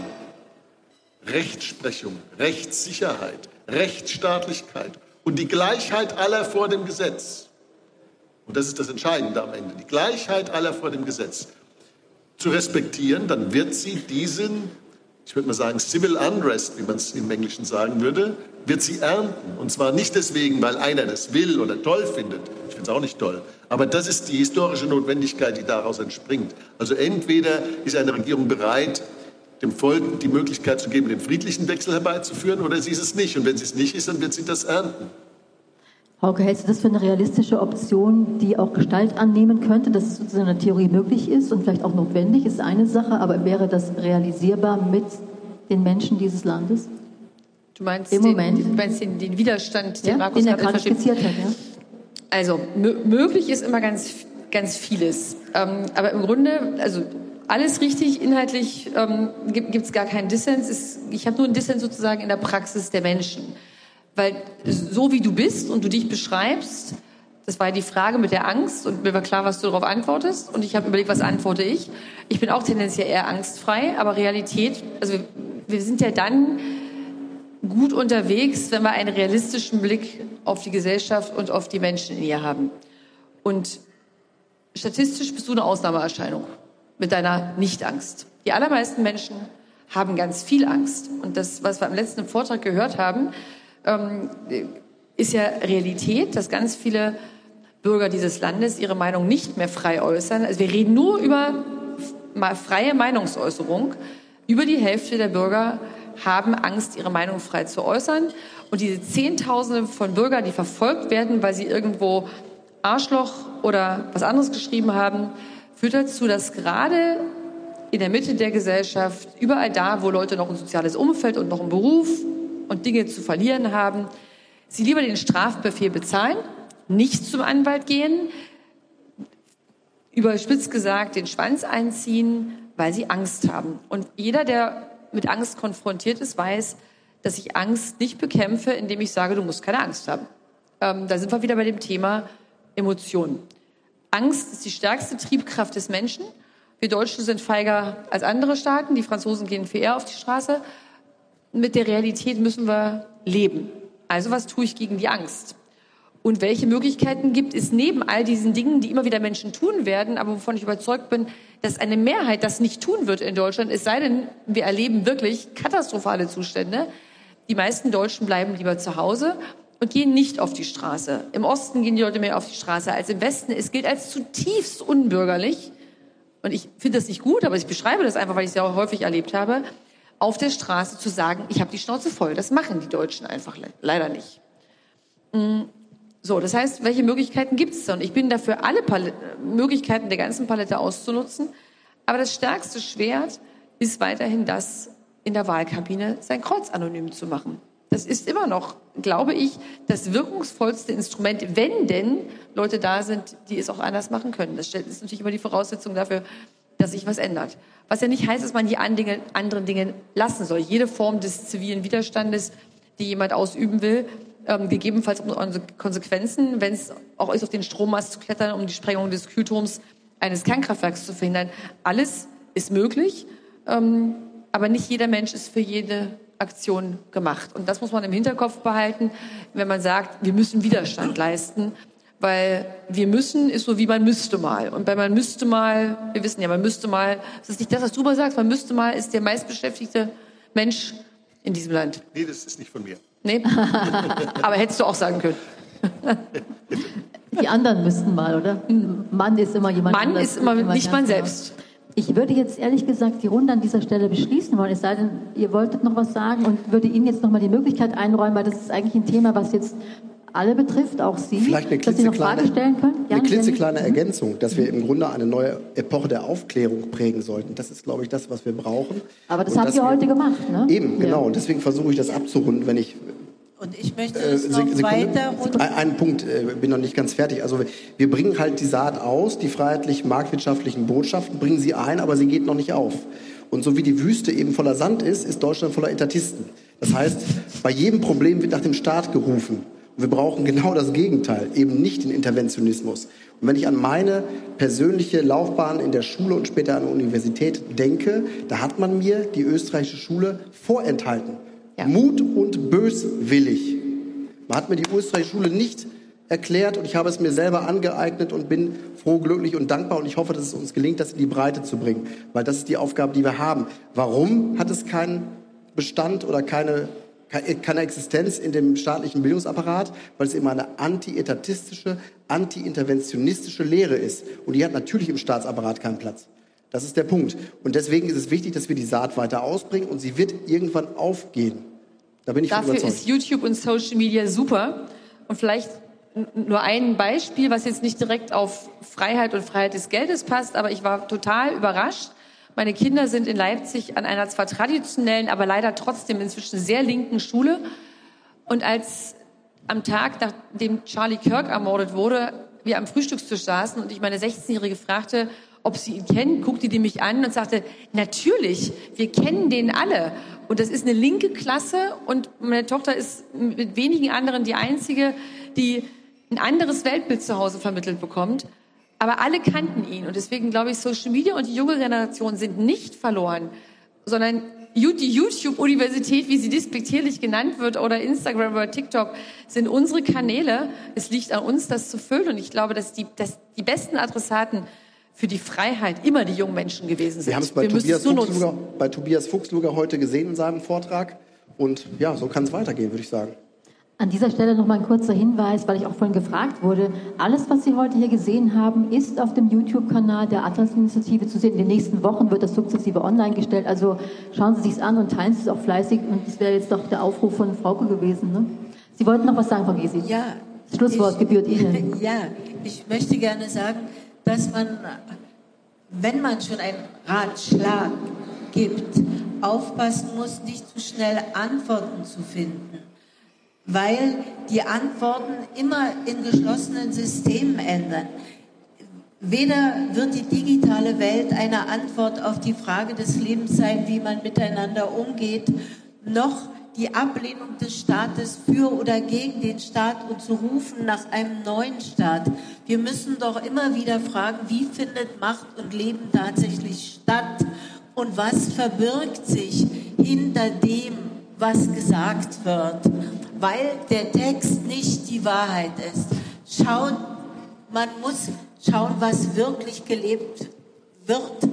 Rechtsprechung, Rechtssicherheit, Rechtsstaatlichkeit und die Gleichheit aller vor dem Gesetz. Und das ist das Entscheidende am Ende, die Gleichheit aller vor dem Gesetz zu respektieren, dann wird sie diesen, ich würde mal sagen, Civil Unrest, wie man es im Englischen sagen würde, wird sie ernten. Und zwar nicht deswegen, weil einer das will oder toll findet. Ich finde es auch nicht toll. Aber das ist die historische Notwendigkeit, die daraus entspringt. Also entweder ist eine Regierung bereit, dem Volk die Möglichkeit zu geben, den friedlichen Wechsel herbeizuführen, oder sie ist es nicht. Und wenn sie es nicht ist, dann wird sie das ernten. Hauke, hältst du das für eine realistische Option, die auch Gestalt annehmen könnte, dass es sozusagen in der Theorie möglich ist und vielleicht auch notwendig ist, eine Sache, aber wäre das realisierbar mit den Menschen dieses Landes? Du meinst, Im den, Moment? du meinst den, den Widerstand, den Ja, Markus den er gerade gerade skizziert hat, ja. Also möglich ist immer ganz, ganz vieles. Ähm, aber im Grunde, also alles richtig, inhaltlich ähm, gibt es gar keinen Dissens. Es, ich habe nur einen Dissens sozusagen in der Praxis der Menschen. Weil so wie du bist und du dich beschreibst, das war ja die Frage mit der Angst und mir war klar, was du darauf antwortest. Und ich habe überlegt, was antworte ich. Ich bin auch tendenziell eher angstfrei, aber Realität, also wir, wir sind ja dann gut unterwegs, wenn wir einen realistischen Blick auf die Gesellschaft und auf die Menschen in ihr haben. Und statistisch bist du eine Ausnahmeerscheinung mit deiner Nichtangst. Die allermeisten Menschen haben ganz viel Angst. Und das, was wir im letzten Vortrag gehört haben, ähm, ist ja Realität, dass ganz viele Bürger dieses Landes ihre Meinung nicht mehr frei äußern. Also wir reden nur über freie Meinungsäußerung. Über die Hälfte der Bürger haben Angst, ihre Meinung frei zu äußern. Und diese Zehntausende von Bürgern, die verfolgt werden, weil sie irgendwo Arschloch oder was anderes geschrieben haben, führt dazu, dass gerade in der Mitte der Gesellschaft, überall da, wo Leute noch ein soziales Umfeld und noch einen Beruf und Dinge zu verlieren haben, sie lieber den Strafbefehl bezahlen, nicht zum Anwalt gehen, überspitzt gesagt den Schwanz einziehen, weil sie Angst haben. Und jeder, der mit Angst konfrontiert ist, weiß, dass ich Angst nicht bekämpfe, indem ich sage, du musst keine Angst haben. Ähm, da sind wir wieder bei dem Thema Emotionen. Angst ist die stärkste Triebkraft des Menschen. Wir Deutschen sind feiger als andere Staaten. Die Franzosen gehen viel eher auf die Straße. Mit der Realität müssen wir leben. Also was tue ich gegen die Angst? Und welche Möglichkeiten gibt es neben all diesen Dingen, die immer wieder Menschen tun werden, aber wovon ich überzeugt bin, dass eine Mehrheit das nicht tun wird in Deutschland, es sei denn, wir erleben wirklich katastrophale Zustände. Die meisten Deutschen bleiben lieber zu Hause und gehen nicht auf die Straße. Im Osten gehen die Leute mehr auf die Straße als im Westen. Es gilt als zutiefst unbürgerlich, und ich finde das nicht gut, aber ich beschreibe das einfach, weil ich es ja auch häufig erlebt habe, auf der Straße zu sagen, ich habe die Schnauze voll. Das machen die Deutschen einfach le- leider nicht. So, das heißt, welche Möglichkeiten gibt es da? Und ich bin dafür, alle Pal- Möglichkeiten der ganzen Palette auszunutzen. Aber das stärkste Schwert ist weiterhin das, in der Wahlkabine sein Kreuz anonym zu machen. Das ist immer noch, glaube ich, das wirkungsvollste Instrument, wenn denn Leute da sind, die es auch anders machen können. Das ist natürlich immer die Voraussetzung dafür, dass sich was ändert. Was ja nicht heißt, dass man die anderen Dinge lassen soll. Jede Form des zivilen Widerstandes, die jemand ausüben will, ähm, gegebenenfalls unsere Konsequenzen, wenn es auch ist, auf den Strommast zu klettern, um die Sprengung des Kühlturms eines Kernkraftwerks zu verhindern. Alles ist möglich, ähm, aber nicht jeder Mensch ist für jede Aktion gemacht. Und das muss man im Hinterkopf behalten, wenn man sagt, wir müssen Widerstand leisten. Weil wir müssen ist so wie man müsste mal. Und bei man müsste mal, wir wissen ja, man müsste mal, das ist nicht das, was du mal sagst, man müsste mal ist der meistbeschäftigte Mensch in diesem Land. Nee, das ist nicht von mir. Nee? Aber hättest du auch sagen können. Die anderen müssten mal, oder? Mann ist immer jemand Mann anders. ist immer nicht man selbst. Ich würde jetzt ehrlich gesagt die Runde an dieser Stelle beschließen wollen, es sei denn, ihr wolltet noch was sagen und würde Ihnen jetzt noch mal die Möglichkeit einräumen, weil das ist eigentlich ein Thema, was jetzt alle betrifft, auch Sie, Vielleicht eine dass Sie noch Fragen stellen können. Eine klitzekleine Ergänzung, dass wir im Grunde eine neue Epoche der Aufklärung prägen sollten. Das ist, glaube ich, das, was wir brauchen. Aber das habt ihr heute gemacht, ne? Eben, genau. Ja. Und deswegen versuche ich das abzurunden, wenn ich... Und ich möchte es äh, noch Sekunde. weiter runter... Ein, einen Punkt, äh, bin noch nicht ganz fertig. Also wir bringen halt die Saat aus, die freiheitlich-marktwirtschaftlichen Botschaften, bringen sie ein, aber sie geht noch nicht auf. Und so wie die Wüste eben voller Sand ist, ist Deutschland voller Etatisten. Das heißt, bei jedem Problem wird nach dem Staat gerufen. Und wir brauchen genau das Gegenteil, eben nicht den Interventionismus. Und wenn ich an meine persönliche Laufbahn in der Schule und später an der Universität denke, da hat man mir die österreichische Schule vorenthalten. Ja. Mut und böswillig. Man hat mir die österreichische Schule nicht erklärt und ich habe es mir selber angeeignet und bin froh, glücklich und dankbar und ich hoffe, dass es uns gelingt, das in die Breite zu bringen, weil das ist die Aufgabe, die wir haben. Warum hat es keinen Bestand oder keine, keine Existenz in dem staatlichen Bildungsapparat? Weil es immer eine anti-etatistische, anti-interventionistische Lehre ist und die hat natürlich im Staatsapparat keinen Platz. Das ist der Punkt. Und deswegen ist es wichtig, dass wir die Saat weiter ausbringen und sie wird irgendwann aufgehen. Da bin ich von überzeugt. Dafür ist YouTube und Social Media super. Und vielleicht nur ein Beispiel, was jetzt nicht direkt auf Freiheit und Freiheit des Geldes passt, aber ich war total überrascht. Meine Kinder sind in Leipzig an einer zwar traditionellen, aber leider trotzdem inzwischen sehr linken Schule. Und als am Tag, nachdem Charlie Kirk ermordet wurde, wir am Frühstückstisch saßen und ich meine sechzehnjährige fragte, ob sie ihn kennen, guckte die mich an und sagte, natürlich, wir kennen den alle. Und das ist eine linke Klasse und meine Tochter ist mit wenigen anderen die einzige, die ein anderes Weltbild zu Hause vermittelt bekommt. Aber alle kannten ihn und deswegen glaube ich, Social Media und die junge Generation sind nicht verloren, sondern die YouTube-Universität, wie sie despektierlich genannt wird, oder Instagram oder TikTok, sind unsere Kanäle. Es liegt an uns, das zu füllen und ich glaube, dass die, dass die besten Adressaten für die Freiheit immer die jungen Menschen gewesen sind. Wir haben es bei, Tobias Fuchsluger, bei Tobias Fuchsluger heute gesehen in seinem Vortrag. Und ja, so kann es weitergehen, würde ich sagen. An dieser Stelle noch mal ein kurzer Hinweis, weil ich auch vorhin gefragt wurde. Alles, was Sie heute hier gesehen haben, ist auf dem YouTube-Kanal der Atlas-Initiative zu sehen. In den nächsten Wochen wird das sukzessive online gestellt. Also schauen Sie sich's an und teilen Sie es auch fleißig. Und das wäre jetzt doch der Aufruf von Frauke gewesen. Ne? Sie wollten noch was sagen, Frau Gysi? Ja. Das Schlusswort ich, gebührt Ihnen. Ja, ich möchte gerne sagen, dass man, wenn man schon einen Ratschlag gibt, aufpassen muss, nicht zu schnell Antworten zu finden, weil die Antworten immer in geschlossenen Systemen ändern. Weder wird die digitale Welt eine Antwort auf die Frage des Lebens sein, wie man miteinander umgeht, noch die Ablehnung des Staates für oder gegen den Staat und zu rufen nach einem neuen Staat. Wir müssen doch immer wieder fragen, wie findet Macht und Leben tatsächlich statt und was verbirgt sich hinter dem, was gesagt wird, weil der Text nicht die Wahrheit ist. Schauen, man muss schauen, was wirklich gelebt wird.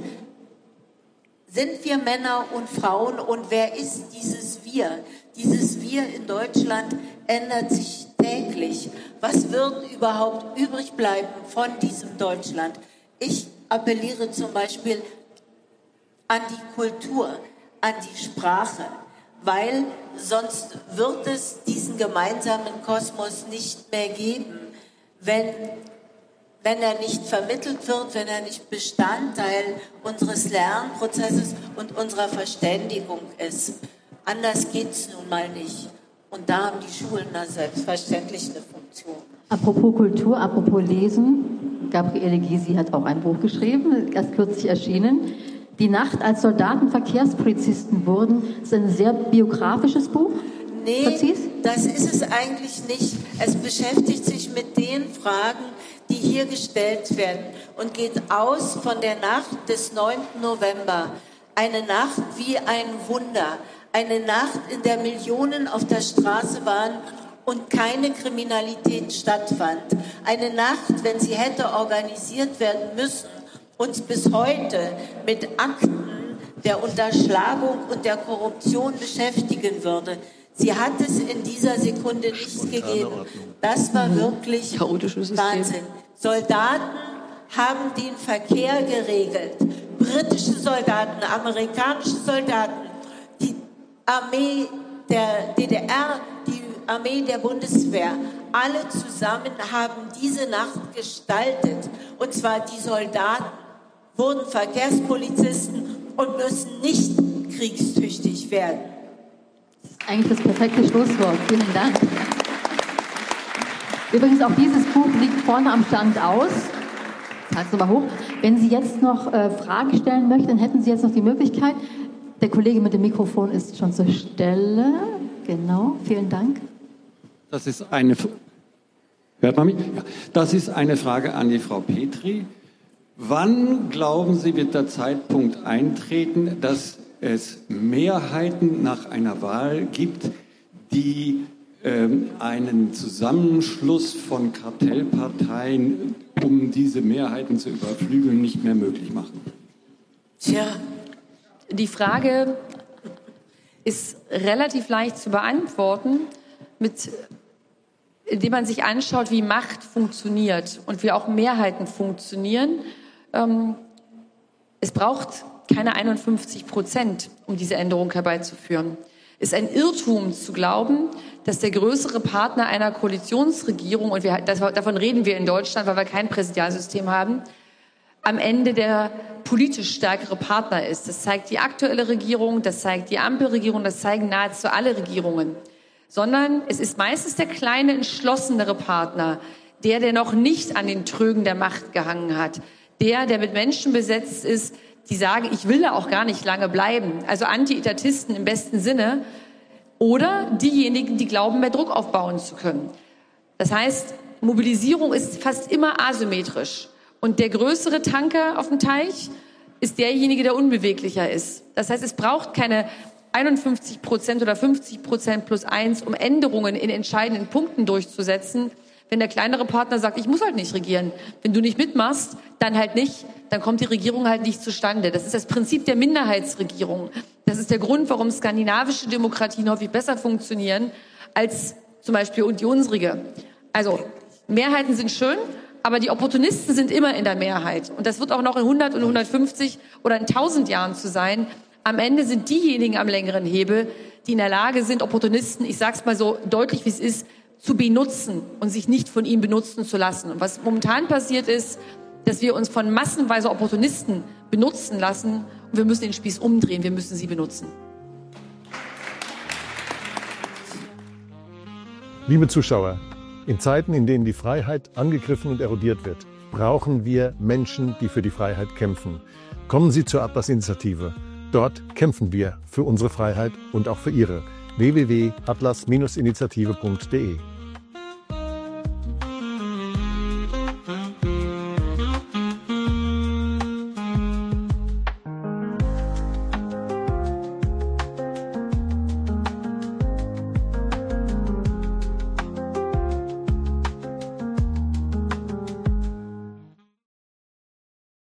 Sind wir Männer und Frauen und wer ist dieses Wir? Dieses Wir in Deutschland ändert sich täglich. Was wird überhaupt übrig bleiben von diesem Deutschland? Ich appelliere zum Beispiel an die Kultur, an die Sprache, weil sonst wird es diesen gemeinsamen Kosmos nicht mehr geben, wenn wenn er nicht vermittelt wird, wenn er nicht Bestandteil unseres Lernprozesses und unserer Verständigung ist. Anders geht es nun mal nicht. Und da haben die Schulen da selbstverständlich eine Funktion. Apropos Kultur, apropos Lesen, Gabriele Gysi hat auch ein Buch geschrieben, erst kürzlich erschienen. Die Nacht, als Soldaten Verkehrspolizisten wurden, ist ein sehr biografisches Buch. Nee, Präzis? Das ist es eigentlich nicht. Es beschäftigt sich mit den Fragen, die hier gestellt werden und geht aus von der Nacht des neunten November. Eine Nacht wie ein Wunder, Eine Nacht, in der Millionen auf der Straße waren und keine Kriminalität stattfand. Eine Nacht, wenn sie hätte organisiert werden müssen, uns bis heute mit Akten der Unterschlagung und der Korruption beschäftigen würde. Sie hat es in dieser Sekunde nicht gegeben. Das war wirklich Wahnsinn. Soldaten haben den Verkehr geregelt. Britische Soldaten, amerikanische Soldaten, die Armee der D D R, die Armee der Bundeswehr, alle zusammen haben diese Nacht gestaltet. Und zwar die Soldaten wurden Verkehrspolizisten und müssen nicht kriegstüchtig werden. Das ist eigentlich das perfekte Schlusswort. Vielen Dank. Übrigens, auch dieses Buch liegt vorne am Stand aus. Das heißt aber hoch. Wenn Sie jetzt noch äh, Fragen stellen möchten, dann hätten Sie jetzt noch die Möglichkeit. Der Kollege mit dem Mikrofon ist schon zur Stelle. Genau, vielen Dank. Das ist eine, hört man mich? Ja. Das ist eine Frage an die Frau Petri. Wann, glauben Sie, wird der Zeitpunkt eintreten, dass es Mehrheiten nach einer Wahl gibt, die ähm, einen Zusammenschluss von Kartellparteien, um diese Mehrheiten zu überflügeln, nicht mehr möglich machen? Tja, die Frage ist relativ leicht zu beantworten, mit, indem man sich anschaut, wie Macht funktioniert und wie auch Mehrheiten funktionieren. Ähm, es braucht keine einundfünfzig Prozent, um diese Änderung herbeizuführen. Es ist ein Irrtum zu glauben, dass der größere Partner einer Koalitionsregierung, und wir, das, davon reden wir in Deutschland, weil wir kein Präsidialsystem haben, am Ende der politisch stärkere Partner ist. Das zeigt die aktuelle Regierung, das zeigt die Ampelregierung, das zeigen nahezu alle Regierungen. Sondern es ist meistens der kleine, entschlossenere Partner, der, der noch nicht an den Trögen der Macht gehangen hat, der, der mit Menschen besetzt ist, die sagen, ich will da auch gar nicht lange bleiben, also Anti-Etatisten im besten Sinne, oder diejenigen, die glauben, mehr Druck aufbauen zu können. Das heißt, Mobilisierung ist fast immer asymmetrisch. Und der größere Tanker auf dem Teich ist derjenige, der unbeweglicher ist. Das heißt, es braucht keine einundfünfzig Prozent oder fünfzig Prozent plus eins, um Änderungen in entscheidenden Punkten durchzusetzen. Wenn der kleinere Partner sagt, ich muss halt nicht regieren. Wenn du nicht mitmachst, dann halt nicht. Dann kommt die Regierung halt nicht zustande. Das ist das Prinzip der Minderheitsregierung. Das ist der Grund, warum skandinavische Demokratien häufig besser funktionieren als zum Beispiel die unsrige. Also Mehrheiten sind schön, aber die Opportunisten sind immer in der Mehrheit. Und das wird auch noch in hundert und hundertfünfzig oder in tausend Jahren zu sein. Am Ende sind diejenigen am längeren Hebel, die in der Lage sind, Opportunisten, ich sage es mal so deutlich, wie es ist, zu benutzen und sich nicht von ihnen benutzen zu lassen. Und was momentan passiert ist, dass wir uns von massenweise Opportunisten benutzen lassen und wir müssen den Spieß umdrehen, wir müssen sie benutzen. Liebe Zuschauer, in Zeiten, in denen die Freiheit angegriffen und erodiert wird, brauchen wir Menschen, die für die Freiheit kämpfen. Kommen Sie zur Atlas-Initiative. Dort kämpfen wir für unsere Freiheit und auch für Ihre. w w w punkt atlas Bindestrich initiative punkt de